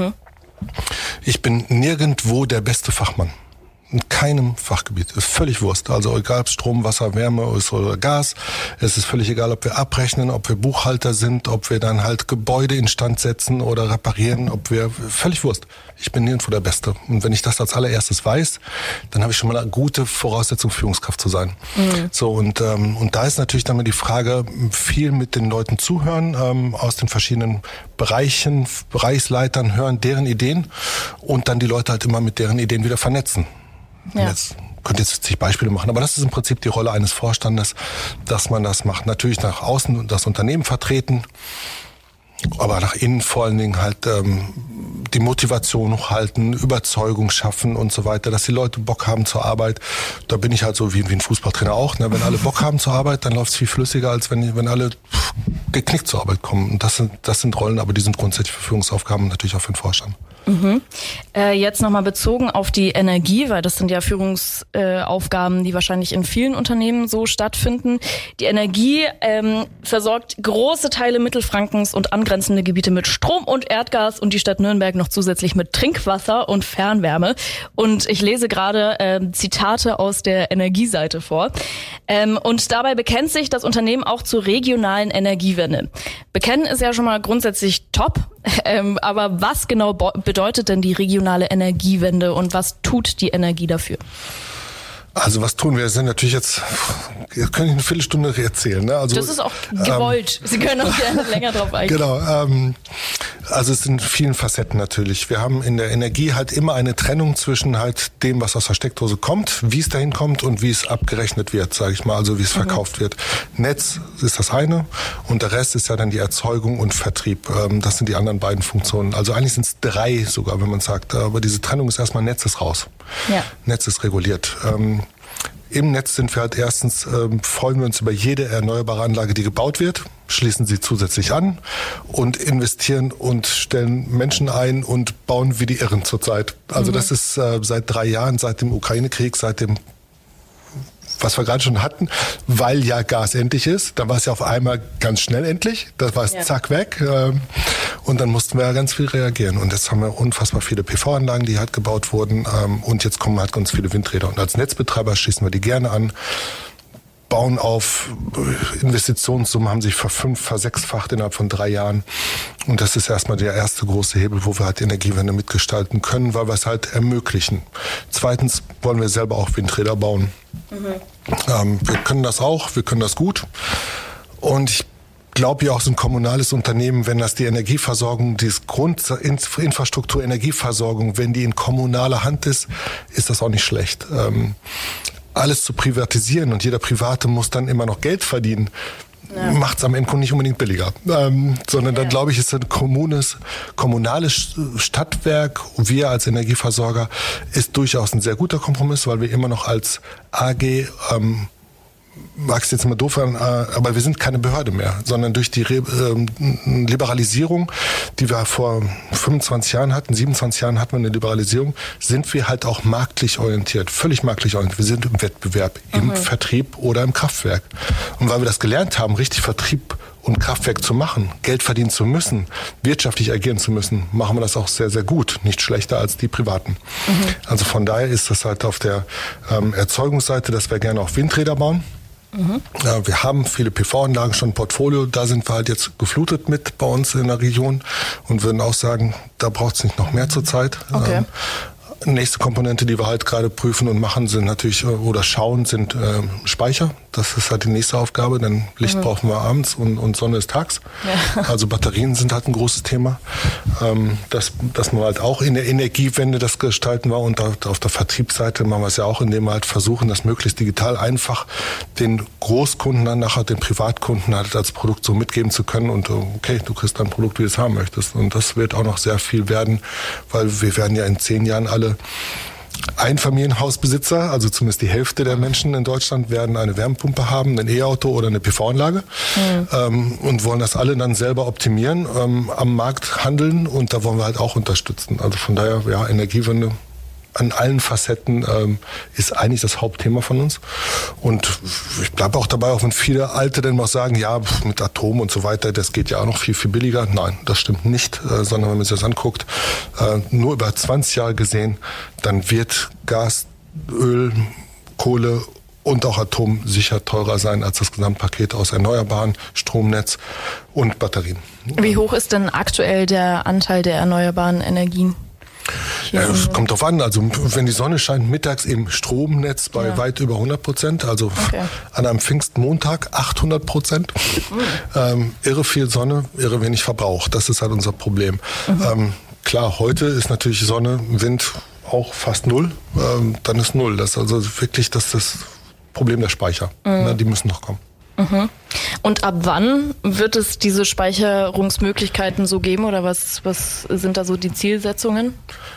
Ich bin nirgendwo der beste Fachmann. In keinem Fachgebiet. Ist völlig Wurst. Also egal ob Strom, Wasser, Wärme ist oder Gas. Es ist völlig egal, ob wir abrechnen, ob wir Buchhalter sind, ob wir dann halt Gebäude instand setzen oder reparieren, völlig Wurst. Ich bin nirgendwo der Beste. Und wenn ich das als allererstes weiß, dann habe ich schon mal eine gute Voraussetzung, Führungskraft zu sein. So, und da ist natürlich dann mal die Frage, viel mit den Leuten zuhören, aus den verschiedenen Bereichen, Bereichsleitern hören, deren Ideen und dann die Leute halt immer mit deren Ideen wieder vernetzen. Ja. Jetzt könnte jetzt 60 Beispiele machen, aber das ist im Prinzip die Rolle eines Vorstandes, dass man das macht. Natürlich nach außen das Unternehmen vertreten, aber nach innen vor allen Dingen halt die Motivation hochhalten, Überzeugung schaffen und so weiter, dass die Leute Bock haben zur Arbeit. Da bin ich halt so wie ein Fußballtrainer auch. Ne? Wenn alle Bock haben zur Arbeit, dann läuft es viel flüssiger, als wenn alle geknickt zur Arbeit kommen. Und das sind Rollen, aber die sind grundsätzlich für Führungsaufgaben natürlich auch für den Vorstand. Jetzt nochmal bezogen auf die Energie, weil das sind ja Führungsaufgaben, die wahrscheinlich in vielen Unternehmen so stattfinden. Die Energie versorgt große Teile Mittelfrankens und angrenzende Gebiete mit Strom und Erdgas und die Stadt Nürnberg noch zusätzlich mit Trinkwasser und Fernwärme. Und ich lese gerade Zitate aus der Energieseite vor. Und dabei bekennt sich das Unternehmen auch zur regionalen Energiewende. Bekennen ist ja schon mal grundsätzlich top. Aber was genau bedeutet denn die regionale Energiewende und was tut die Energie dafür? Also was tun wir? Das sind natürlich jetzt kann ich eine Viertelstunde erzählen. Ne? Also, das ist auch gewollt. Sie können auch gerne länger drauf eingehen. Genau. Also es sind vielen Facetten natürlich. Wir haben in der Energie halt immer eine Trennung zwischen halt dem, was aus der Steckdose kommt, wie es dahin kommt und wie es abgerechnet wird, sage ich mal, also wie es verkauft wird. Netz ist das eine und der Rest ist ja dann die Erzeugung und Vertrieb. Das sind die anderen beiden Funktionen. Also eigentlich sind es 3 sogar, wenn man sagt. Aber diese Trennung ist erstmal, Netz ist raus. Ja. Netz ist reguliert. Im Netz sind wir halt erstens, freuen wir uns über jede erneuerbare Anlage, die gebaut wird, schließen sie zusätzlich an und investieren und stellen Menschen ein und bauen wie die Irren zurzeit. Also das ist seit 3 Jahren, seit dem Ukraine-Krieg, seit dem, was wir gerade schon hatten, weil ja Gas endlich ist. Da war es ja auf einmal ganz schnell endlich. Das war es zack weg. Und dann mussten wir ja ganz viel reagieren. Und jetzt haben wir unfassbar viele PV-Anlagen, die halt gebaut wurden. Und jetzt kommen halt ganz viele Windräder. Und als Netzbetreiber schließen wir die gerne an, bauen auf. Investitionssummen haben sich versechsfacht innerhalb von 3 Jahren. Und das ist erstmal der erste große Hebel, wo wir halt die Energiewende mitgestalten können, weil wir es halt ermöglichen. Zweitens wollen wir selber auch Windräder bauen. Wir können das auch, wir können das gut. Und ich glaube ja auch, so ein kommunales Unternehmen, wenn das die Energieversorgung, die Grundinfrastruktur, Energieversorgung, wenn die in kommunaler Hand ist, ist das auch nicht schlecht. Alles zu privatisieren und jeder Private muss dann immer noch Geld verdienen, macht es am Ende nicht unbedingt billiger. Sondern dann, glaube ich, ist ein kommunales Stadtwerk, wir als Energieversorger, ist durchaus ein sehr guter Kompromiss, weil wir immer noch als AG, mag es jetzt mal doof an, aber wir sind keine Behörde mehr, sondern durch die Liberalisierung, die wir vor 25 Jahren hatten, 27 Jahren hatten wir eine Liberalisierung, sind wir halt auch marktlich orientiert, völlig marktlich orientiert. Wir sind im Wettbewerb, im Vertrieb oder im Kraftwerk. Und weil wir das gelernt haben, richtig Vertrieb und Kraftwerk zu machen, Geld verdienen zu müssen, wirtschaftlich agieren zu müssen, machen wir das auch sehr, sehr gut. Nicht schlechter als die Privaten. Also von daher ist das halt auf der Erzeugungsseite, dass wir gerne auch Windräder bauen. Wir haben viele PV-Anlagen schon im Portfolio, da sind wir halt jetzt geflutet mit bei uns in der Region und würden auch sagen, da braucht es nicht noch mehr zurzeit. Okay. Nächste Komponente, die wir halt gerade prüfen und machen, sind natürlich oder schauen, sind Speicher. Das ist halt die nächste Aufgabe, denn Licht brauchen wir abends und Sonne ist tags. Ja. Also Batterien sind halt ein großes Thema. Dass man halt auch in der Energiewende das gestalten war und auf der Vertriebsseite machen wir es ja auch, indem wir halt versuchen, das möglichst digital einfach den Großkunden dann nachher, den Privatkunden halt als Produkt so mitgeben zu können und okay, du kriegst dein Produkt, wie du es haben möchtest. Und das wird auch noch sehr viel werden, weil wir werden ja in 10 Jahren alle Einfamilienhausbesitzer, also zumindest die Hälfte der Menschen in Deutschland werden eine Wärmepumpe haben, ein E-Auto oder eine PV-Anlage und wollen das alle dann selber optimieren, am Markt handeln und da wollen wir halt auch unterstützen. Also von daher, ja, Energiewende an allen Facetten ist eigentlich das Hauptthema von uns. Und ich bleibe auch dabei, auch wenn viele Alte dann noch sagen, ja, mit Atom und so weiter, das geht ja auch noch viel, viel billiger. Nein, das stimmt nicht, sondern wenn man sich das anguckt, nur über 20 Jahre gesehen, dann wird Gas, Öl, Kohle und auch Atom sicher teurer sein als das Gesamtpaket aus Erneuerbaren, Stromnetz und Batterien. Wie hoch ist denn aktuell der Anteil der erneuerbaren Energien? Ja, es kommt drauf an, also wenn die Sonne scheint, mittags im Stromnetz bei weit über 100%, also an einem Pfingstmontag 800%. Irre viel Sonne, irre wenig Verbrauch, das ist halt unser Problem. Klar, heute ist natürlich Sonne, Wind auch fast null, dann ist null. Das ist also wirklich das Problem der Speicher, die müssen noch kommen. Und ab wann wird es diese Speicherungsmöglichkeiten so geben oder was sind da so die Zielsetzungen?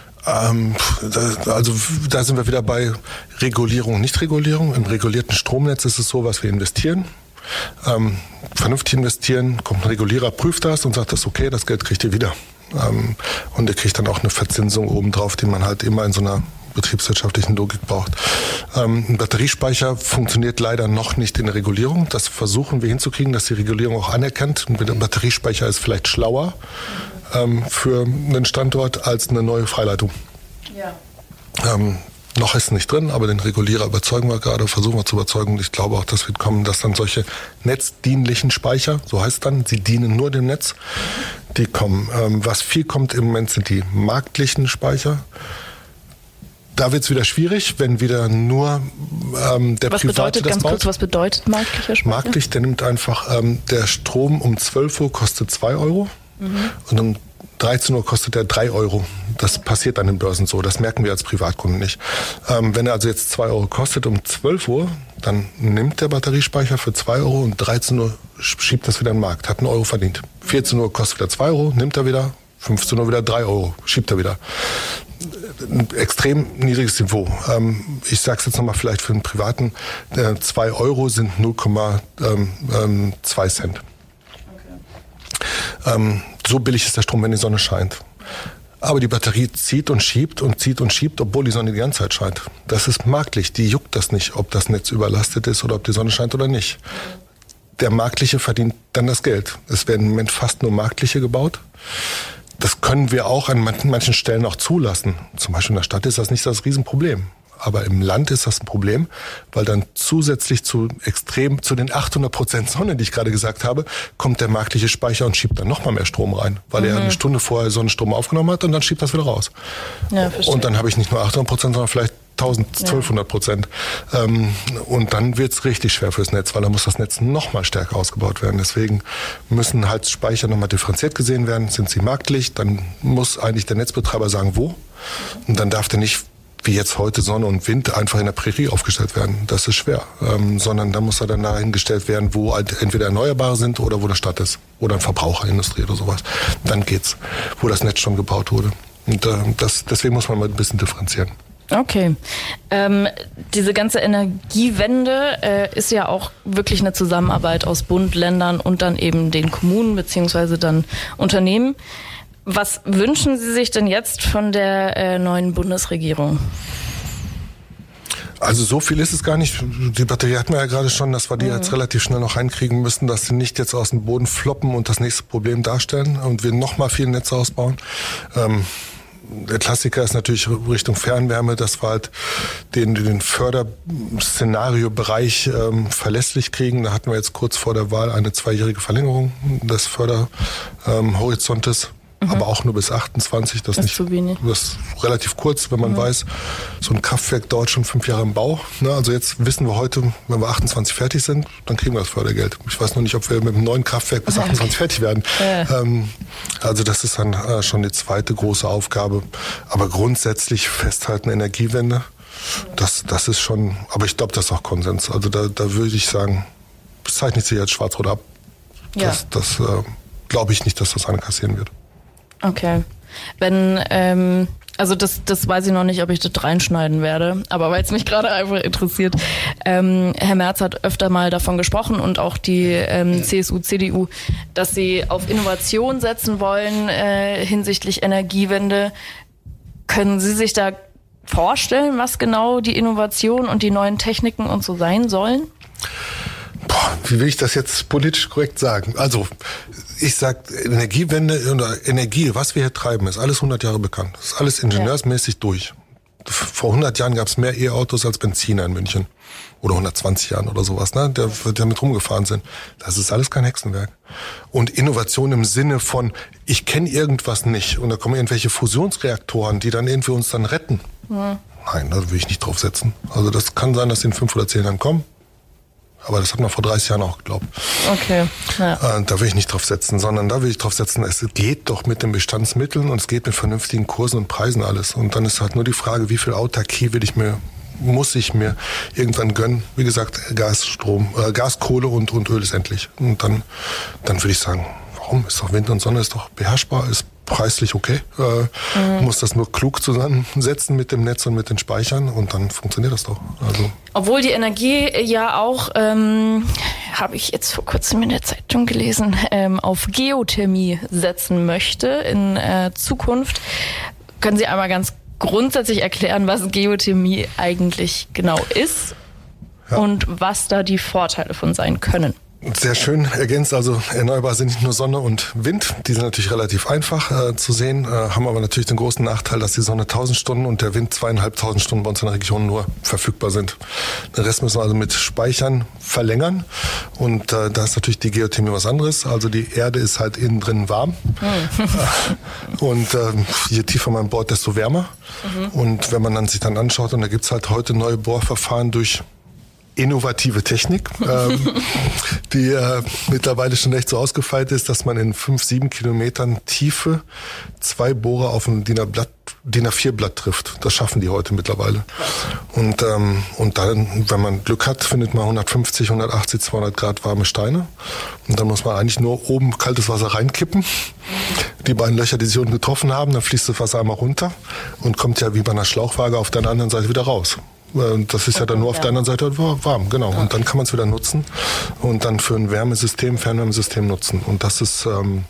Also da sind wir wieder bei Regulierung und Nichtregulierung. Im regulierten Stromnetz ist es so, was wir investieren. Vernünftig investieren, kommt ein Regulierer, prüft das und sagt, das ist okay, das Geld kriegt ihr wieder. Und ihr kriegt dann auch eine Verzinsung obendrauf, die man halt immer in so einer betriebswirtschaftlichen Logik braucht. Ein Batteriespeicher funktioniert leider noch nicht in der Regulierung. Das versuchen wir hinzukriegen, dass die Regulierung auch anerkennt. Ein Batteriespeicher ist vielleicht schlauer für einen Standort als eine neue Freileitung. Ja. Noch ist es nicht drin, aber den Regulierer überzeugen wir gerade, versuchen wir zu überzeugen. Ich glaube auch, dass wird kommen, dass dann solche netzdienlichen Speicher, so heißt es dann, sie dienen nur dem Netz, die kommen. Was viel kommt im Moment sind die marktlichen Speicher. Da wird es wieder schwierig, wenn wieder nur der Private das baut. Was bedeutet marktlicher Speicher? Marktlich, der nimmt einfach, der Strom um 12 Uhr kostet 2 Euro und um 13 Uhr kostet er 3 Euro. Das passiert an den Börsen so, das merken wir als Privatkunden nicht. Wenn er also jetzt 2 Euro kostet um 12 Uhr, dann nimmt der Batteriespeicher für 2 Euro und 13 Uhr schiebt das wieder in den Markt, hat 1 Euro verdient. 14 Uhr kostet wieder 2 Euro, nimmt er wieder, 15 Uhr wieder 3 Euro, schiebt er wieder. Ein extrem niedriges Niveau. Ich sage es jetzt nochmal vielleicht für den Privaten, 2 Euro sind 0,2 Cent. Okay. So billig ist der Strom, wenn die Sonne scheint. Aber die Batterie zieht und schiebt, obwohl die Sonne die ganze Zeit scheint. Das ist marktlich, die juckt das nicht, ob das Netz überlastet ist oder ob die Sonne scheint oder nicht. Der Marktliche verdient dann das Geld. Es werden im Moment fast nur Marktliche gebaut. Das können wir auch an manchen Stellen auch zulassen. Zum Beispiel in der Stadt ist das nicht das Riesenproblem. Aber im Land ist das ein Problem, weil dann zusätzlich zu den 800% Sonne, die ich gerade gesagt habe, kommt der marktliche Speicher und schiebt dann nochmal mehr Strom rein, weil er eine Stunde vorher Sonnenstrom aufgenommen hat und dann schiebt das wieder raus. Ja, und dann habe ich nicht nur 800%, sondern vielleicht 1200%. Und dann wird es richtig schwer fürs Netz, weil dann muss das Netz nochmal stärker ausgebaut werden. Deswegen müssen halt Speicher nochmal differenziert gesehen werden. Sind sie marktlich, dann muss eigentlich der Netzbetreiber sagen, wo. Und dann darf der nicht wie jetzt heute Sonne und Wind einfach in der Prärie aufgestellt werden. Das ist schwer. Sondern da muss er dann dahingestellt werden, wo halt entweder Erneuerbare sind oder wo eine Stadt ist. Oder eine Verbraucherindustrie oder sowas. Dann geht's, wo das Netz schon gebaut wurde. Und deswegen muss man mal ein bisschen differenzieren. Okay. Diese ganze Energiewende ist ja auch wirklich eine Zusammenarbeit aus Bund, Ländern und dann eben den Kommunen beziehungsweise dann Unternehmen. Was wünschen Sie sich denn jetzt von der neuen Bundesregierung? Also so viel ist es gar nicht. Die Batterie hatten wir ja gerade schon, dass wir die jetzt relativ schnell noch reinkriegen müssen, dass sie nicht jetzt aus dem Boden floppen und das nächste Problem darstellen und wir noch mal viel Netze ausbauen. Der Klassiker ist natürlich Richtung Fernwärme, dass wir halt den Förderszenariobereich verlässlich kriegen. Da hatten wir jetzt kurz vor der Wahl eine 2-jährige Verlängerung des Förderhorizontes. aber auch nur bis 28. Das ist nicht zu wenig. Das ist relativ kurz, wenn man weiß, so ein Kraftwerk dauert schon 5 Jahre im Bau. Ne? Also jetzt wissen wir heute, wenn wir 28 fertig sind, dann kriegen wir das Fördergeld. Ich weiß noch nicht, ob wir mit einem neuen Kraftwerk bis 28 fertig werden. Also das ist dann schon die zweite große Aufgabe. Aber grundsätzlich festhalten Energiewende, das ist schon, aber ich glaube, das ist auch Konsens. Also da würde ich sagen, das zeichnet sich jetzt schwarz-rot ab. Das glaube ich nicht, dass das einer kassieren wird. Okay. Wenn, also das weiß ich noch nicht, ob ich das reinschneiden werde, aber weil es mich gerade einfach interessiert. Herr Merz hat öfter mal davon gesprochen und auch die CSU, CDU, dass sie auf Innovation setzen wollen hinsichtlich Energiewende. Können Sie sich da vorstellen, was genau die Innovation und die neuen Techniken und so sein sollen? Wie will ich das jetzt politisch korrekt sagen? Also, ich sag, Energiewende oder Energie, was wir hier treiben, ist alles 100 Jahre bekannt. Das ist alles ingenieursmäßig durch. Vor 100 Jahren gab es mehr E-Autos als Benziner in München. Oder 120 Jahren oder sowas, ne, der damit rumgefahren sind. Das ist alles kein Hexenwerk. Und Innovation im Sinne von, ich kenne irgendwas nicht und da kommen irgendwelche Fusionsreaktoren, die dann irgendwie uns dann retten. Nein, da will ich nicht drauf setzen. Also das kann sein, dass die in 5 oder 10 Jahren kommen. Aber das hat man vor 30 Jahren auch geglaubt. Okay. Ja. Da will ich nicht drauf setzen, sondern da will ich drauf setzen, es geht doch mit den Bestandsmitteln und es geht mit vernünftigen Kursen und Preisen alles. Und dann ist halt nur die Frage, wie viel Autarkie muss ich mir irgendwann gönnen. Wie gesagt, Gas, Kohle und Öl ist endlich. Und dann würde ich sagen, warum? Ist doch Wind und Sonne, ist doch beherrschbar, ist preislich okay. Muss das nur klug zusammensetzen mit dem Netz und mit den Speichern und dann funktioniert das doch. Also. Obwohl die Energie ja auch, habe ich jetzt vor kurzem in der Zeitung gelesen, auf Geothermie setzen möchte in Zukunft. Können Sie einmal ganz grundsätzlich erklären, was Geothermie eigentlich genau ist und was da die Vorteile von sein können? Sehr schön ergänzt, also erneuerbar sind nicht nur Sonne und Wind, die sind natürlich relativ einfach zu sehen, haben aber natürlich den großen Nachteil, dass die Sonne 1000 Stunden und der Wind 2500 Stunden bei uns in der Region nur verfügbar sind. Den Rest müssen wir also mit Speichern verlängern und da ist natürlich die Geothermie was anderes, also die Erde ist halt innen drin warm und je tiefer man bohrt, desto wärmer und wenn man dann sich dann anschaut und da gibt's halt heute neue Bohrverfahren durch innovative Technik, die mittlerweile schon echt so ausgefeilt ist, dass man in 5-7 Kilometern Tiefe 2 Bohrer auf ein DIN A4-Blatt trifft. Das schaffen die heute mittlerweile. Und dann, wenn man Glück hat, findet man 150, 180, 200 Grad warme Steine. Und dann muss man eigentlich nur oben kaltes Wasser reinkippen. Die beiden Löcher, die sich unten getroffen haben, dann fließt das Wasser einmal runter und kommt ja wie bei einer Schlauchwaage auf der anderen Seite wieder raus. Das ist ja dann nur auf der anderen Seite warm, genau. Und dann kann man es wieder nutzen und dann für ein Fernwärmesystem nutzen. Und das ist,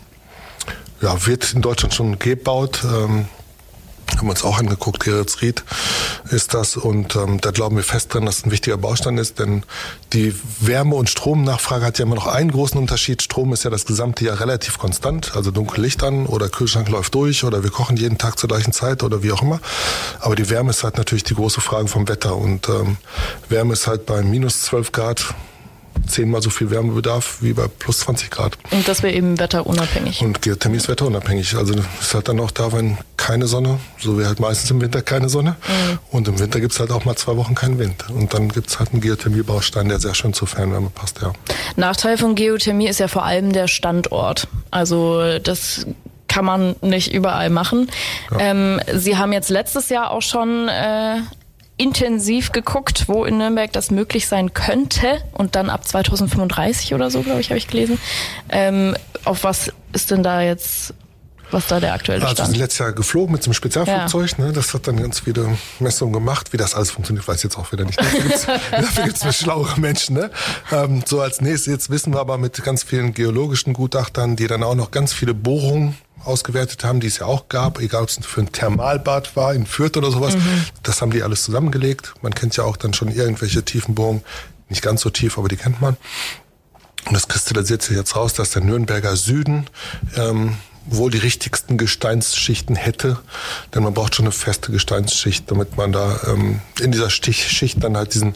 wird in Deutschland schon gebaut. Haben wir uns auch angeguckt, Geretsried ist das und da glauben wir fest dran, dass es ein wichtiger Baustein ist, denn die Wärme- und Stromnachfrage hat ja immer noch einen großen Unterschied. Strom ist ja das gesamte Jahr relativ konstant, also dunkel Licht an oder Kühlschrank läuft durch oder wir kochen jeden Tag zur gleichen Zeit oder wie auch immer. Aber die Wärme ist halt natürlich die große Frage vom Wetter und Wärme ist halt bei minus 12 Grad 10-mal so viel Wärmebedarf wie bei plus 20 Grad. Und das wäre eben wetterunabhängig. Und Geothermie ist wetterunabhängig. Also ist halt dann auch da, wenn keine Sonne, so wie halt meistens im Winter keine Sonne. Und im Winter gibt's halt auch mal 2 Wochen keinen Wind. Und dann gibt's halt einen Geothermie-Baustein, der sehr schön zur Fernwärme passt, ja. Nachteil von Geothermie ist ja vor allem der Standort. Also das kann man nicht überall machen. Ja. Sie haben jetzt letztes Jahr auch schon intensiv geguckt, wo in Nürnberg das möglich sein könnte und dann ab 2035 oder so, glaube ich, habe ich gelesen. Auf was ist denn da jetzt, was da der aktuelle Stand? Also wir sind letztes Jahr geflogen mit so einem Spezialflugzeug, ne? Das hat dann ganz viele Messungen gemacht, wie das alles funktioniert, weiß ich jetzt auch wieder nicht. Dafür gibt's schlauere Menschen. Ne? So als nächstes, jetzt wissen wir aber mit ganz vielen geologischen Gutachtern, die dann auch noch ganz viele Bohrungen ausgewertet haben, die es ja auch gab, egal ob es für ein Thermalbad war, in Fürth oder sowas. Das haben die alles zusammengelegt. Man kennt ja auch dann schon irgendwelche Tiefenbohrungen, nicht ganz so tief, aber die kennt man. Und das kristallisiert sich jetzt raus, dass der Nürnberger Süden wohl die richtigsten Gesteinsschichten hätte, denn man braucht schon eine feste Gesteinsschicht, damit man da in dieser Schicht dann halt diesen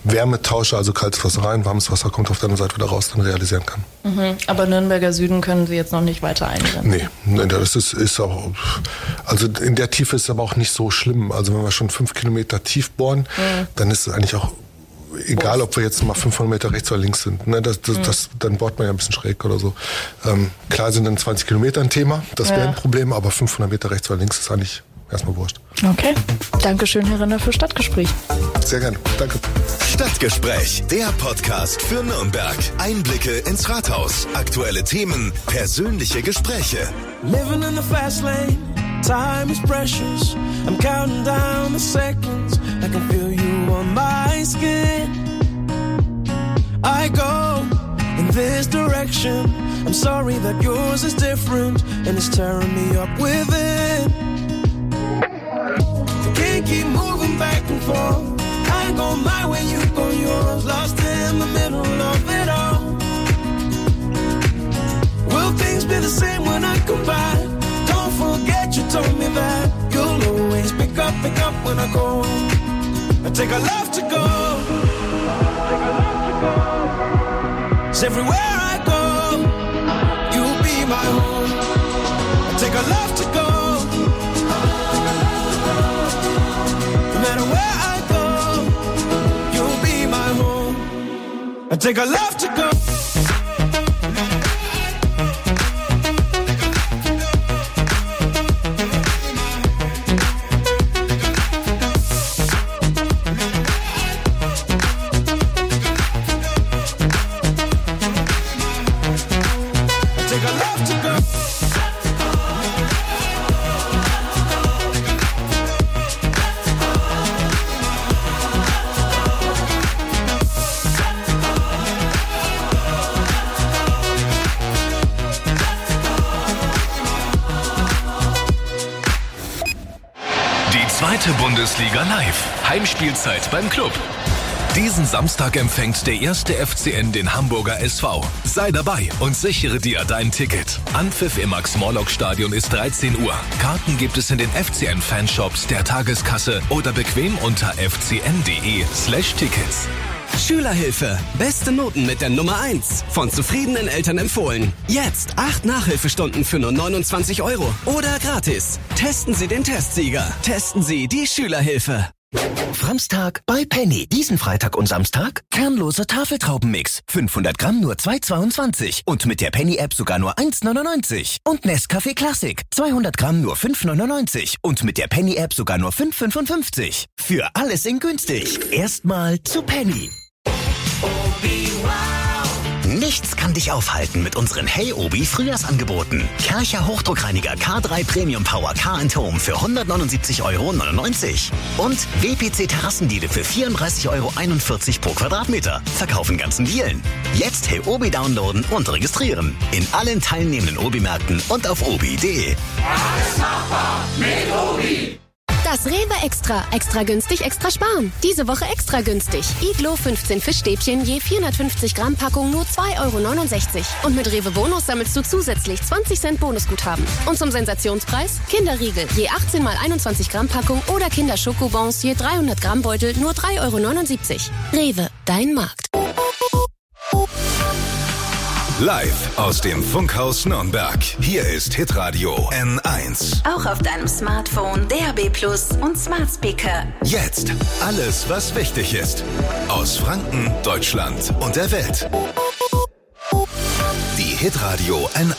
Wärme tausche, also kaltes Wasser rein, warmes Wasser kommt auf der anderen Seite wieder raus, dann realisieren kann. Aber Nürnberger Süden können Sie jetzt noch nicht weiter eingrenzen? Nee, das ist auch, also in der Tiefe ist es aber auch nicht so schlimm. Also wenn wir schon 5 Kilometer tief bohren, dann ist es eigentlich auch egal, ob wir jetzt mal 500 Meter rechts oder links sind. Ne, dann bohrt man ja ein bisschen schräg oder so. Klar sind dann 20 Kilometer ein Thema, das wäre ein Problem, aber 500 Meter rechts oder links ist eigentlich erstmal wurscht. Okay, Dankeschön, Herr Renner, für Stadtgespräch. Sehr gerne, danke. Stadtgespräch, der Podcast für Nürnberg. Einblicke ins Rathaus, aktuelle Themen, persönliche Gespräche. Living in the fast lane, time is precious. I'm counting down the seconds. I can feel you on my skin. I go in this direction. I'm sorry that yours is different and it's tearing me up within. I can't keep moving back and forth. I go my way, you go yours. Lost in the middle of it all. Will things be the same when I come back? Don't forget you told me that you'll always pick up when I go. I take a love to go. It's everywhere I go, you'll be my home. I take a love to go. No matter where I go, you'll be my home. I take a love to go. Bundesliga live. Heimspielzeit beim Club. Diesen Samstag empfängt der 1. FCN den Hamburger SV. Sei dabei und sichere dir dein Ticket. Anpfiff im Max-Morlock-Stadion ist 13 Uhr. Karten gibt es in den FCN-Fanshops, der Tageskasse oder bequem unter fcn.de/Tickets. Schülerhilfe. Beste Noten mit der Nummer 1. Von zufriedenen Eltern empfohlen. Jetzt 8 Nachhilfestunden für nur 29 €. Oder gratis. Testen Sie den Testsieger. Testen Sie die Schülerhilfe. Framstag bei Penny. Diesen Freitag und Samstag kernloser Tafeltraubenmix. 500 Gramm nur 2,22. Und mit der Penny-App sogar nur 1,99. Und Nescafé Classic. 200 Gramm nur 5,99. Und mit der Penny-App sogar nur 5,55. Für alles in günstig. Erstmal zu Penny. Nichts kann dich aufhalten mit unseren Hey Obi Frühjahrsangeboten. Kärcher Hochdruckreiniger K3 Premium Power K&Home für 179,99 € und WPC Terrassendiele für 34,41 € pro Quadratmeter. Verkaufen ganzen Dielen. Jetzt Hey Obi downloaden und registrieren. In allen teilnehmenden Obi-Märkten und auf obi.de. Alles machbar mit Obi. Das Rewe Extra. Extra günstig, extra sparen. Diese Woche extra günstig. Iglo 15 Fischstäbchen je 450 Gramm Packung nur 2,69 €. Und mit Rewe Bonus sammelst du zusätzlich 20 Cent Bonusguthaben. Und zum Sensationspreis Kinderriegel je 18 mal 21 Gramm Packung oder Kinderschokobons je 300 Gramm Beutel nur 3,79 €. Rewe, dein Markt. Live aus dem Funkhaus Nürnberg. Hier ist Hitradio N1. Auch auf deinem Smartphone, DAB+ und Smart Speaker. Jetzt alles, was wichtig ist. Aus Franken, Deutschland und der Welt. Die Hitradio N1.